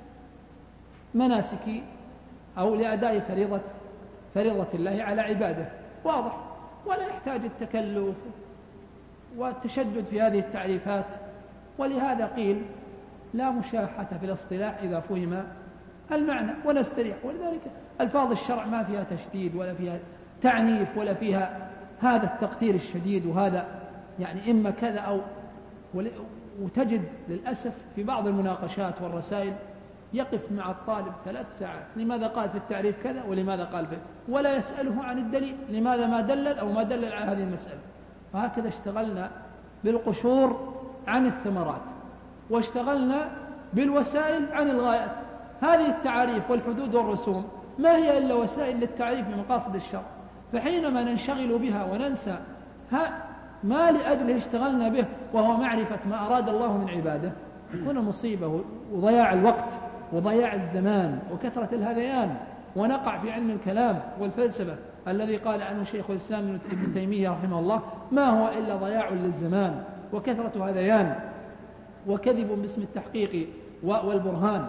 مناسك أو لأداء فريضة الله على عباده، واضح، ولا يحتاج التكلف والتشدد في هذه التعريفات. ولهذا قيل لا مشاحة في الاصطلاح إذا فهم المعنى ونستريح. ولذلك ألفاظ الشرع ما فيها تشديد ولا فيها تعنيف ولا فيها هذا التقدير الشديد وهذا يعني إما كذا أو. وتجد للأسف في بعض المناقشات والرسائل يقف مع الطالب 3 ساعات لماذا قال في التعريف كذا ولماذا قال في، ولا يسأله عن الدليل لماذا ما دلل أو ما دلل على هذه المسألة. وهكذا اشتغلنا بالقشور عن الثمرات، واشتغلنا بالوسائل عن الغايات. هذه التعاريف والحدود والرسوم ما هي إلا وسائل للتعريف بمقاصد الشرع، فحينما ننشغل بها وننسى ما لأجله اشتغلنا به وهو معرفة ما أراد الله من عباده، هنا مصيبة وضياع الوقت وضياع الزمان وكثرة الهذيان، ونقع في علم الكلام والفلسفة الذي قال عنه شيخ الإسلام ابن تيمية رحمه الله ما هو إلا ضياع للزمان وكثرة هذيان وكذب باسم التحقيق والبرهان.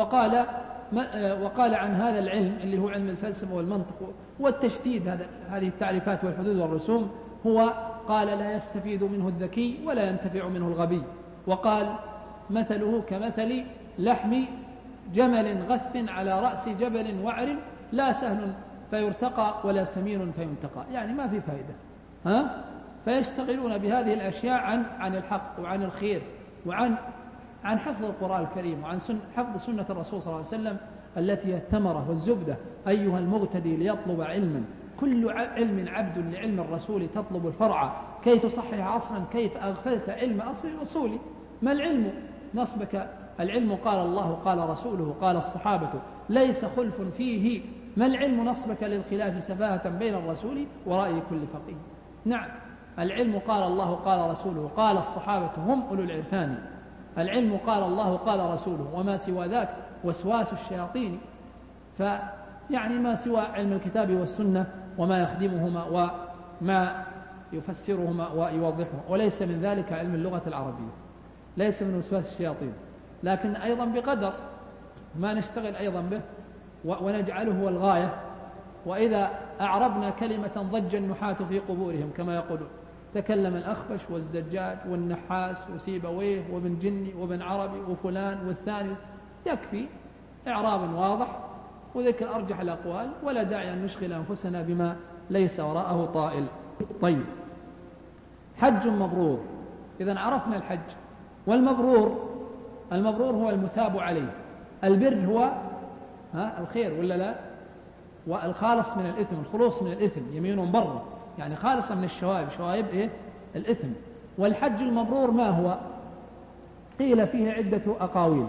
وقال عن هذا العلم اللي هو علم الفلسفة والمنطق والتشديد هذه التعريفات والحدود والرسوم، هو قال لا يستفيد منه الذكي ولا ينتفع منه الغبي. وقال مثله كمثل لحم جمل غث على رأس جبل وعر لا سهل فيرتقى ولا سمين فينتقى، يعني ما في فائدة. فيشتغلون بهذه الأشياء عن الحق وعن الخير وعن حفظ القرآن الكريم وعن حفظ سنة الرسول صلى الله عليه وسلم التي هي الثمرة والزبدة. أيها المغتدي ليطلب علما، كل علم عبد لعلم الرسول تطلب الفرع، كي تصحح أصلا كيف أغفلت علم أصل الأصول. ما العلم نصبك؟ العلم قال الله قال رسوله قال الصحابة ليس خلف فيه. ما العلم نصبك للخلاف سفاهة بين الرسول ورأي كل فقيه؟ نعم، العلم قال الله قال رسوله قال الصحابة هم أولو العرفان. العلم قال الله قال رسوله، وما سوى ذاك وسواس الشياطين. فيعني ما سوى علم الكتاب والسنة وما يخدمهما وما يفسرهما ويوضحهما، وليس من ذلك علم اللغة العربية، ليس من وسواس الشياطين، لكن أيضا بقدر ما نشتغل أيضا به ونجعله هو الغاية. وإذا أعربنا كلمة ضج النحاة في قبورهم كما يقولون، تكلم الأخفش والزجاج والنحاس وسيبويه وابن جني وابن عربي وفلان والثاني، يكفي إعراب واضح وذكر أرجح الأقوال، ولا داعي أن نشغل أنفسنا بما ليس وراءه طائل. طيب، حج مبرور. إذن عرفنا الحج والمبرور. المبرور هو المثاب عليه، البر هو الخير ولا لا، والخالص من الإثم، الخلوص من الإثم، يمين بر يعني خالصة من الشوائب، شوائب إيه؟ الإثم. والحج المبرور ما هو؟ قيل فيه عدة أقاويل.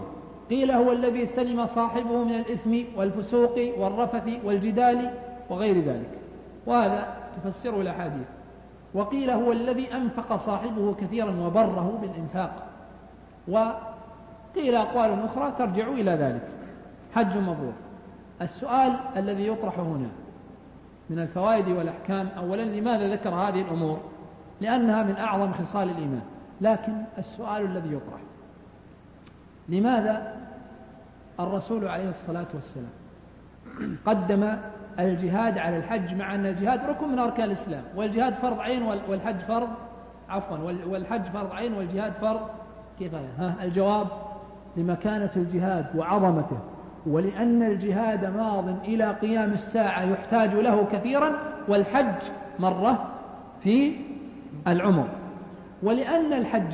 قيل هو الذي سلم صاحبه من الإثم والفسوق والرفث والجدال وغير ذلك، وهذا تفسره الأحاديث. وقيل هو الذي أنفق صاحبه كثيرا وبره بالإنفاق، وقيل أقوال أخرى ترجع إلى ذلك. حج مبرور. السؤال الذي يطرح هنا من الفوائد والأحكام: أولا، لماذا ذكر هذه الأمور؟ لأنها من أعظم خصال الإيمان. لكن السؤال الذي يطرح: لماذا الرسول عليه الصلاة والسلام قدم الجهاد على الحج، مع أن الجهاد ركن من أركان الإسلام، والجهاد فرض عين والحج فرض والحج فرض عين والجهاد فرض كفاية؟ الجواب: لمكانة الجهاد وعظمته، ولأن الجهاد ماض إلى قيام الساعة يحتاج له كثيرا، والحج مرة في العمر. ولأن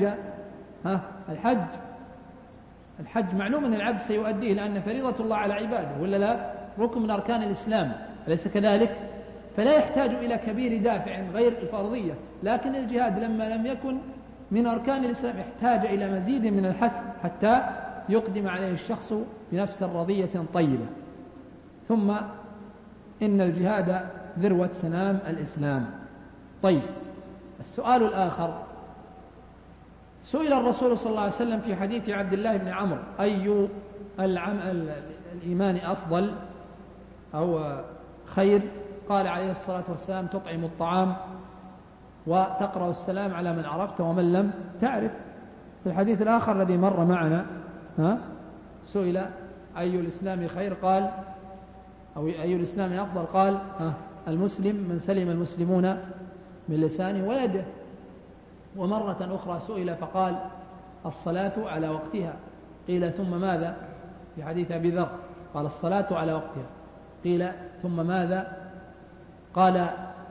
الحج معلوم أن العبد سيؤديه، لأن فريضة الله على عباده، ولا لا؟ ركن من أركان الإسلام، أليس كذلك؟ فلا يحتاج إلى كبير دافع غير الفرضية. لكن الجهاد لما لم يكن من أركان الإسلام احتاج إلى مزيد من الحث حتى يقدم عليه الشخص بنفس رضية طيبة. ثم إن الجهاد ذروة سنام الإسلام. طيب، السؤال الآخر: سئل الرسول صلى الله عليه وسلم في حديث عبد الله بن عمرو: أي الإيمان أفضل أو خير؟ قال عليه الصلاة والسلام: تطعم الطعام وتقرأ السلام على من عرفت ومن لم تعرف. في الحديث الآخر الذي مر معنا سئل: أي الإسلام خير؟ قال أو أي الإسلام أفضل؟ قال: المسلم من سلم المسلمون من لسانه ويده. ومرة أخرى سئل فقال: الصلاة على وقتها. قيل: ثم ماذا؟ في حديث أبي ذر قال: الصلاة على وقتها. قيل: ثم ماذا؟ قال: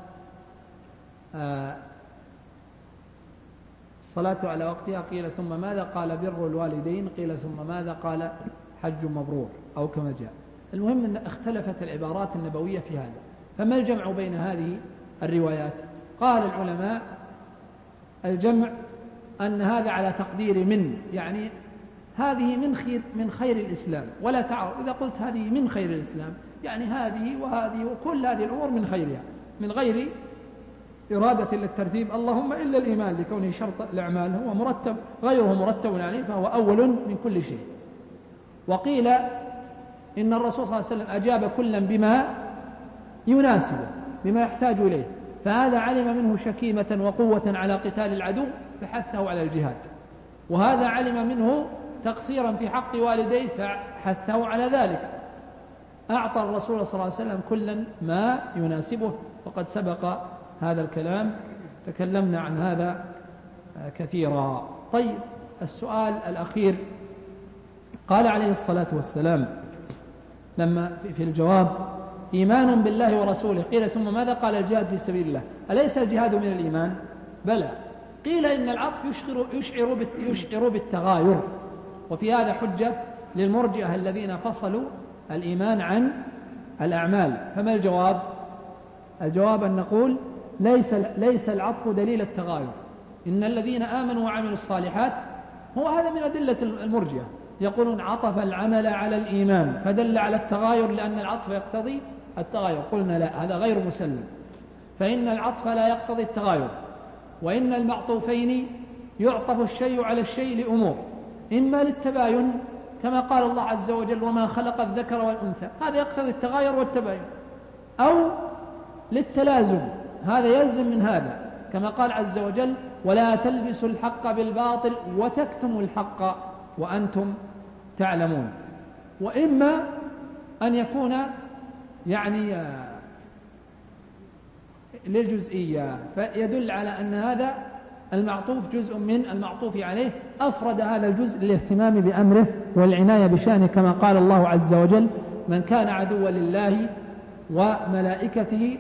الصلاة على وقتها. قيل: ثم ماذا؟ قال: بر الوالدين. قيل: ثم ماذا؟ قال: حج مبرور، أو كما جاء. المهم أن اختلفت العبارات النبوية في هذا. فما الجمع بين هذه الروايات؟ قال العلماء: الجمع أن هذا على تقدير من، يعني هذه من خير الإسلام، ولا تعارض. إذا قلت هذه من خير الإسلام يعني هذه وهذه وكل هذه الأمور من خيرها، من غير إرادة للترتيب، اللهم إلا الإيمان لكونه شرط الأعمال هو مرتب، غيره مرتب عليه فهو أول من كل شيء. وقيل إن الرسول صلى الله عليه وسلم أجاب كلا بما يناسبه، بما يحتاج إليه، فهذا علم منه شكيمة وقوة على قتال العدو فحثه على الجهاد، وهذا علم منه تقصيرا في حق والديه فحثه على ذلك. أعطى الرسول صلى الله عليه وسلم كلا ما يناسبه، وقد سبق هذا الكلام، تكلمنا عن هذا كثيرا. طيب، السؤال الأخير: قال عليه الصلاة والسلام لما في الجواب: إيمان بالله ورسوله. قيل: ثم ماذا؟ قال: الجهاد في سبيل الله. أليس الجهاد من الإيمان؟ بلى. قيل: إن العطف يشعر بالتغاير، وفي هذا حجة للمرجئة الذين فصلوا الإيمان عن الأعمال. فما الجواب؟ الجواب أن نقول: ليس العطف دليل التغاير. إن الذين آمنوا وعملوا الصالحات، هو هذا من أدلة المرجئة، يقولون عطف العمل على الإيمان فدل على التغاير لأن العطف يقتضي التغاير. قلنا لا، هذا غير مسلم، فإن العطف لا يقتضي التغاير، وإن المعطوفين يعطف الشيء على الشيء لأمور: إما للتباين كما قال الله عز وجل: وما خلق الذكر والأنثى، هذا يقتضي التغاير والتباين، أو للتلازم، هذا يلزم من هذا كما قال عز وجل: ولا تلبسوا الحق بالباطل وتكتموا الحق وأنتم تعلمون. وإما أن يكون يعني للجزئية، فيدل على أن هذا المعطوف جزء من المعطوف عليه، أفرد هذا الجزء للاهتمام بأمره والعناية بشأنه، كما قال الله عز وجل: من كان عدوا لله وملائكته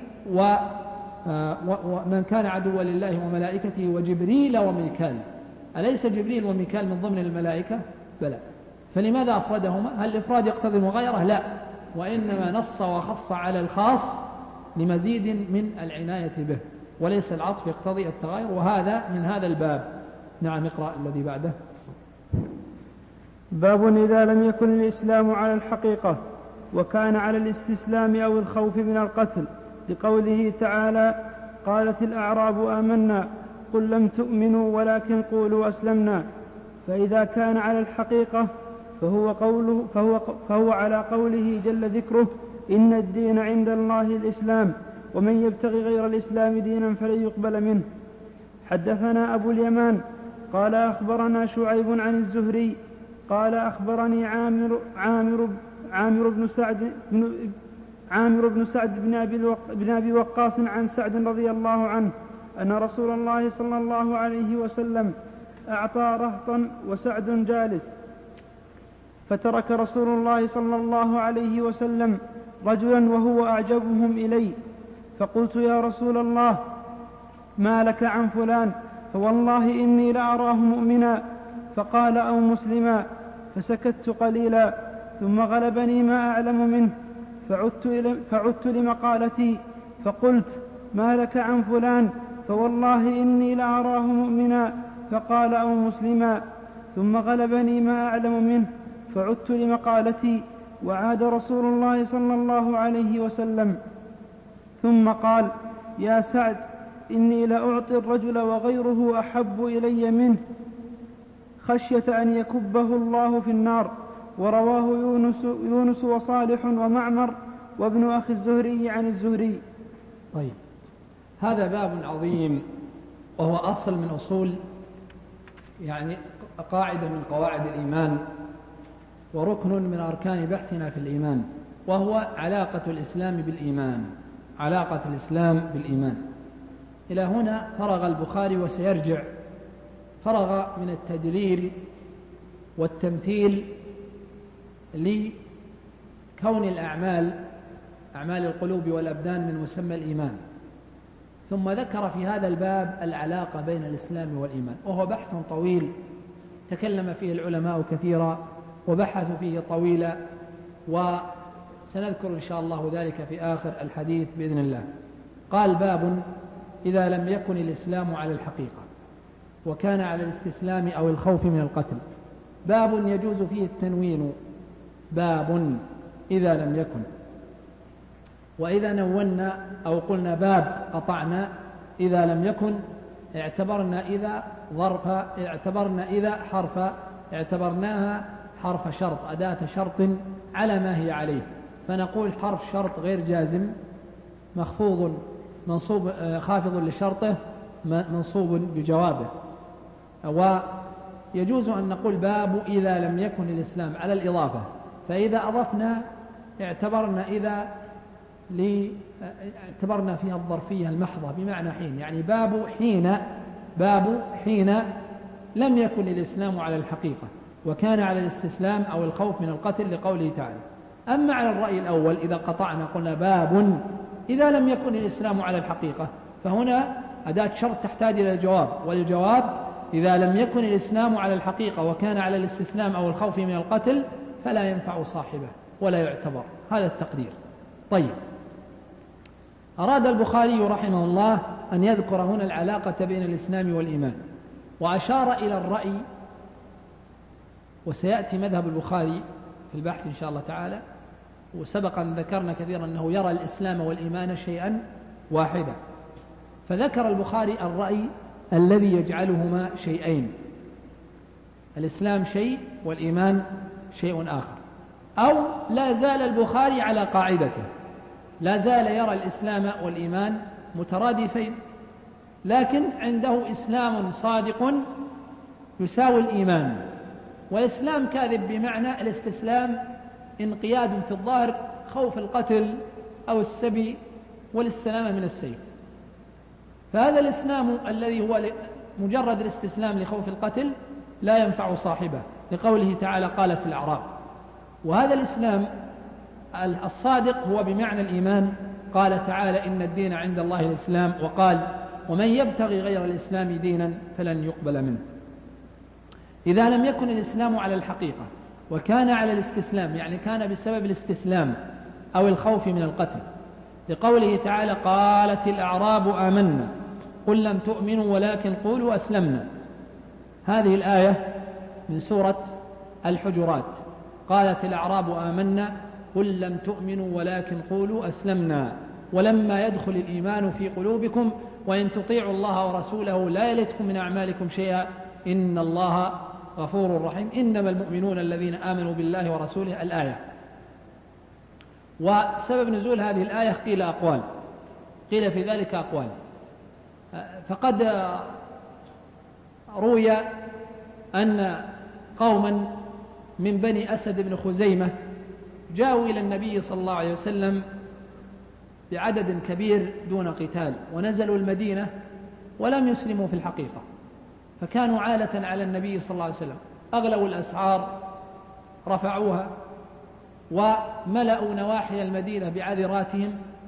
ومن كان عدوا لله وملائكته وجبريل وميكال. أليس جبريل وميكال من ضمن الملائكة؟ بلى. فلماذا أفردهما؟ هل الإفراد يقتضي المغايرة؟ لا، وإنما نص وخص على الخاص لمزيد من العناية به، وليس العطف يقتضي التغاير، وهذا من هذا الباب. نعم، اقرأ الذي بعده. باب إذا لم يكن الإسلام على الحقيقة وكان على الاستسلام أو الخوف من القتل، لقوله تعالى: قالت الأعراب آمنا قل لم تؤمنوا ولكن قولوا أسلمنا. فإذا كان على الحقيقة فهو على قوله جل ذكره: إن الدين عند الله الإسلام ومن يبتغي غير الإسلام دينا فلن يقبل منه. حدثنا أبو اليمان قال أخبرنا شعيب عن الزهري قال أخبرني عامر بن سعد بن أبي وقاص عن سعد رضي الله عنه أن رسول الله صلى الله عليه وسلم أعطى رهطا وسعد جالس، فترك رسول الله صلى الله عليه وسلم رجلا وهو أعجبهم إلي، فقلت: يا رسول الله ما لك عن فلان؟ فوالله إني لأراه مؤمنا. فقال: أو مسلما. فسكت قليلا ثم غلبني ما أعلم منه، فعدت لمقالتي فقلت: ما لك عن فلان؟ فوالله إني لأراه مؤمنا. فقال: أو مسلما. ثم غلبني ما أعلم منه، فعدت لمقالتي، وعاد رسول الله صلى الله عليه وسلم ثم قال: يا سعد إني لأعطي الرجل وغيره أحب إلي منه خشية أن يكبه الله في النار. ورواه يونس وصالح ومعمر وابن أخي الزهري عن الزهري. طيب، هذا باب عظيم، وهو أصل من أصول، يعني قاعدة من قواعد الإيمان، وركن من أركان بحثنا في الإيمان، وهو علاقة الإسلام بالإيمان. علاقة الإسلام بالإيمان. إلى هنا فرغ البخاري وسيرجع، فرغ من التدليل والتمثيل لكون الأعمال، أعمال القلوب والأبدان، من مسمى الإيمان. ثم ذكر في هذا الباب العلاقة بين الإسلام والإيمان، وهو بحث طويل تكلم فيه العلماء كثيرا وبحثوا فيه طويلا، وسنذكر إن شاء الله ذلك في آخر الحديث بإذن الله. قال: باب إذا لم يكن الإسلام على الحقيقة وكان على الاستسلام أو الخوف من القتل. باب يجوز فيه التنوين، باب إذا لم يكن. وإذا نونا أو قلنا باب قطعنا إذا لم يكن، اعتبرنا إذا ظرف، اعتبرنا إذا حرف، اعتبرناها حرف شرط، أداة شرط على ما هي عليه، فنقول حرف شرط غير جازم مخفوض منصوب، خافض لشرطه منصوب بجوابه. ويجوز أن نقول باب إذا لم يكن الإسلام على الإضافة، فإذا أضفنا اعتبرنا إذا اعتبرنا فيها الظرفية المحضة بمعنى حين، يعني باب حين لم يكن الإسلام على الحقيقة وكان على الاستسلام أو الخوف من القتل، لقوله تعالى. أما على الرأي الأول إذا قطعنا قلنا باب إذا لم يكن الإسلام على الحقيقة، فهنا أداة شرط تحتاج إلى الجواب، والجواب إذا لم يكن الإسلام على الحقيقة وكان على الاستسلام أو الخوف من القتل فلا ينفع صاحبه ولا يعتبر. هذا التقدير. طيب، أراد البخاري رحمه الله أن يذكر هنا العلاقة بين الإسلام والإيمان، وأشار إلى الرأي، وسيأتي مذهب البخاري في البحث إن شاء الله تعالى، وسبق أن ذكرنا كثيرا أنه يرى الإسلام والإيمان شيئا واحدا، فذكر البخاري الرأي الذي يجعلهما شيئين، الإسلام شيء والإيمان شيء آخر. أو لا زال البخاري على قاعدته، لا زال يرى الإسلام والإيمان مترادفين، لكن عنده إسلام صادق يساوي الإيمان، وإسلام كاذب بمعنى الاستسلام انقياد في الظاهر، خوف القتل أو السبي والاستسلام من السيف. فهذا الإسلام الذي هو مجرد الاستسلام لخوف القتل لا ينفع صاحبه، لقوله تعالى قالت الأعراب. وهذا الإسلام الصادق هو بمعنى الإيمان، قال تعالى إن الدين عند الله الإسلام، وقال ومن يبتغي غير الإسلام دينا فلن يقبل منه. إذا لم يكن الإسلام على الحقيقة وكان على الاستسلام، يعني كان بسبب الاستسلام أو الخوف من القتل، لقوله تعالى قالت الأعراب آمنا قل لم تؤمنوا ولكن قولوا أسلمنا. هذه الآية من سورة الحجرات. قالت الأعراب آمنا قل لم تؤمنوا ولكن قولوا أسلمنا ولما يدخل الإيمان في قلوبكم وإن تطيعوا الله ورسوله لا يلتكم من أعمالكم شيئا إن الله غفور رحيم إنما المؤمنون الذين آمنوا بالله ورسوله الآية. وسبب نزول هذه الآية قيل في ذلك أقوال. فقد روي أن قوما من بني أسد بن خزيمة جاءوا إلى النبي صلى الله عليه وسلم بعدد كبير دون قتال، ونزلوا المدينة ولم يسلموا في الحقيقة، فكانوا عالة على النبي صلى الله عليه وسلم، أغلوا الأسعار رفعوها وملأوا نواحي المدينة بعذراتهم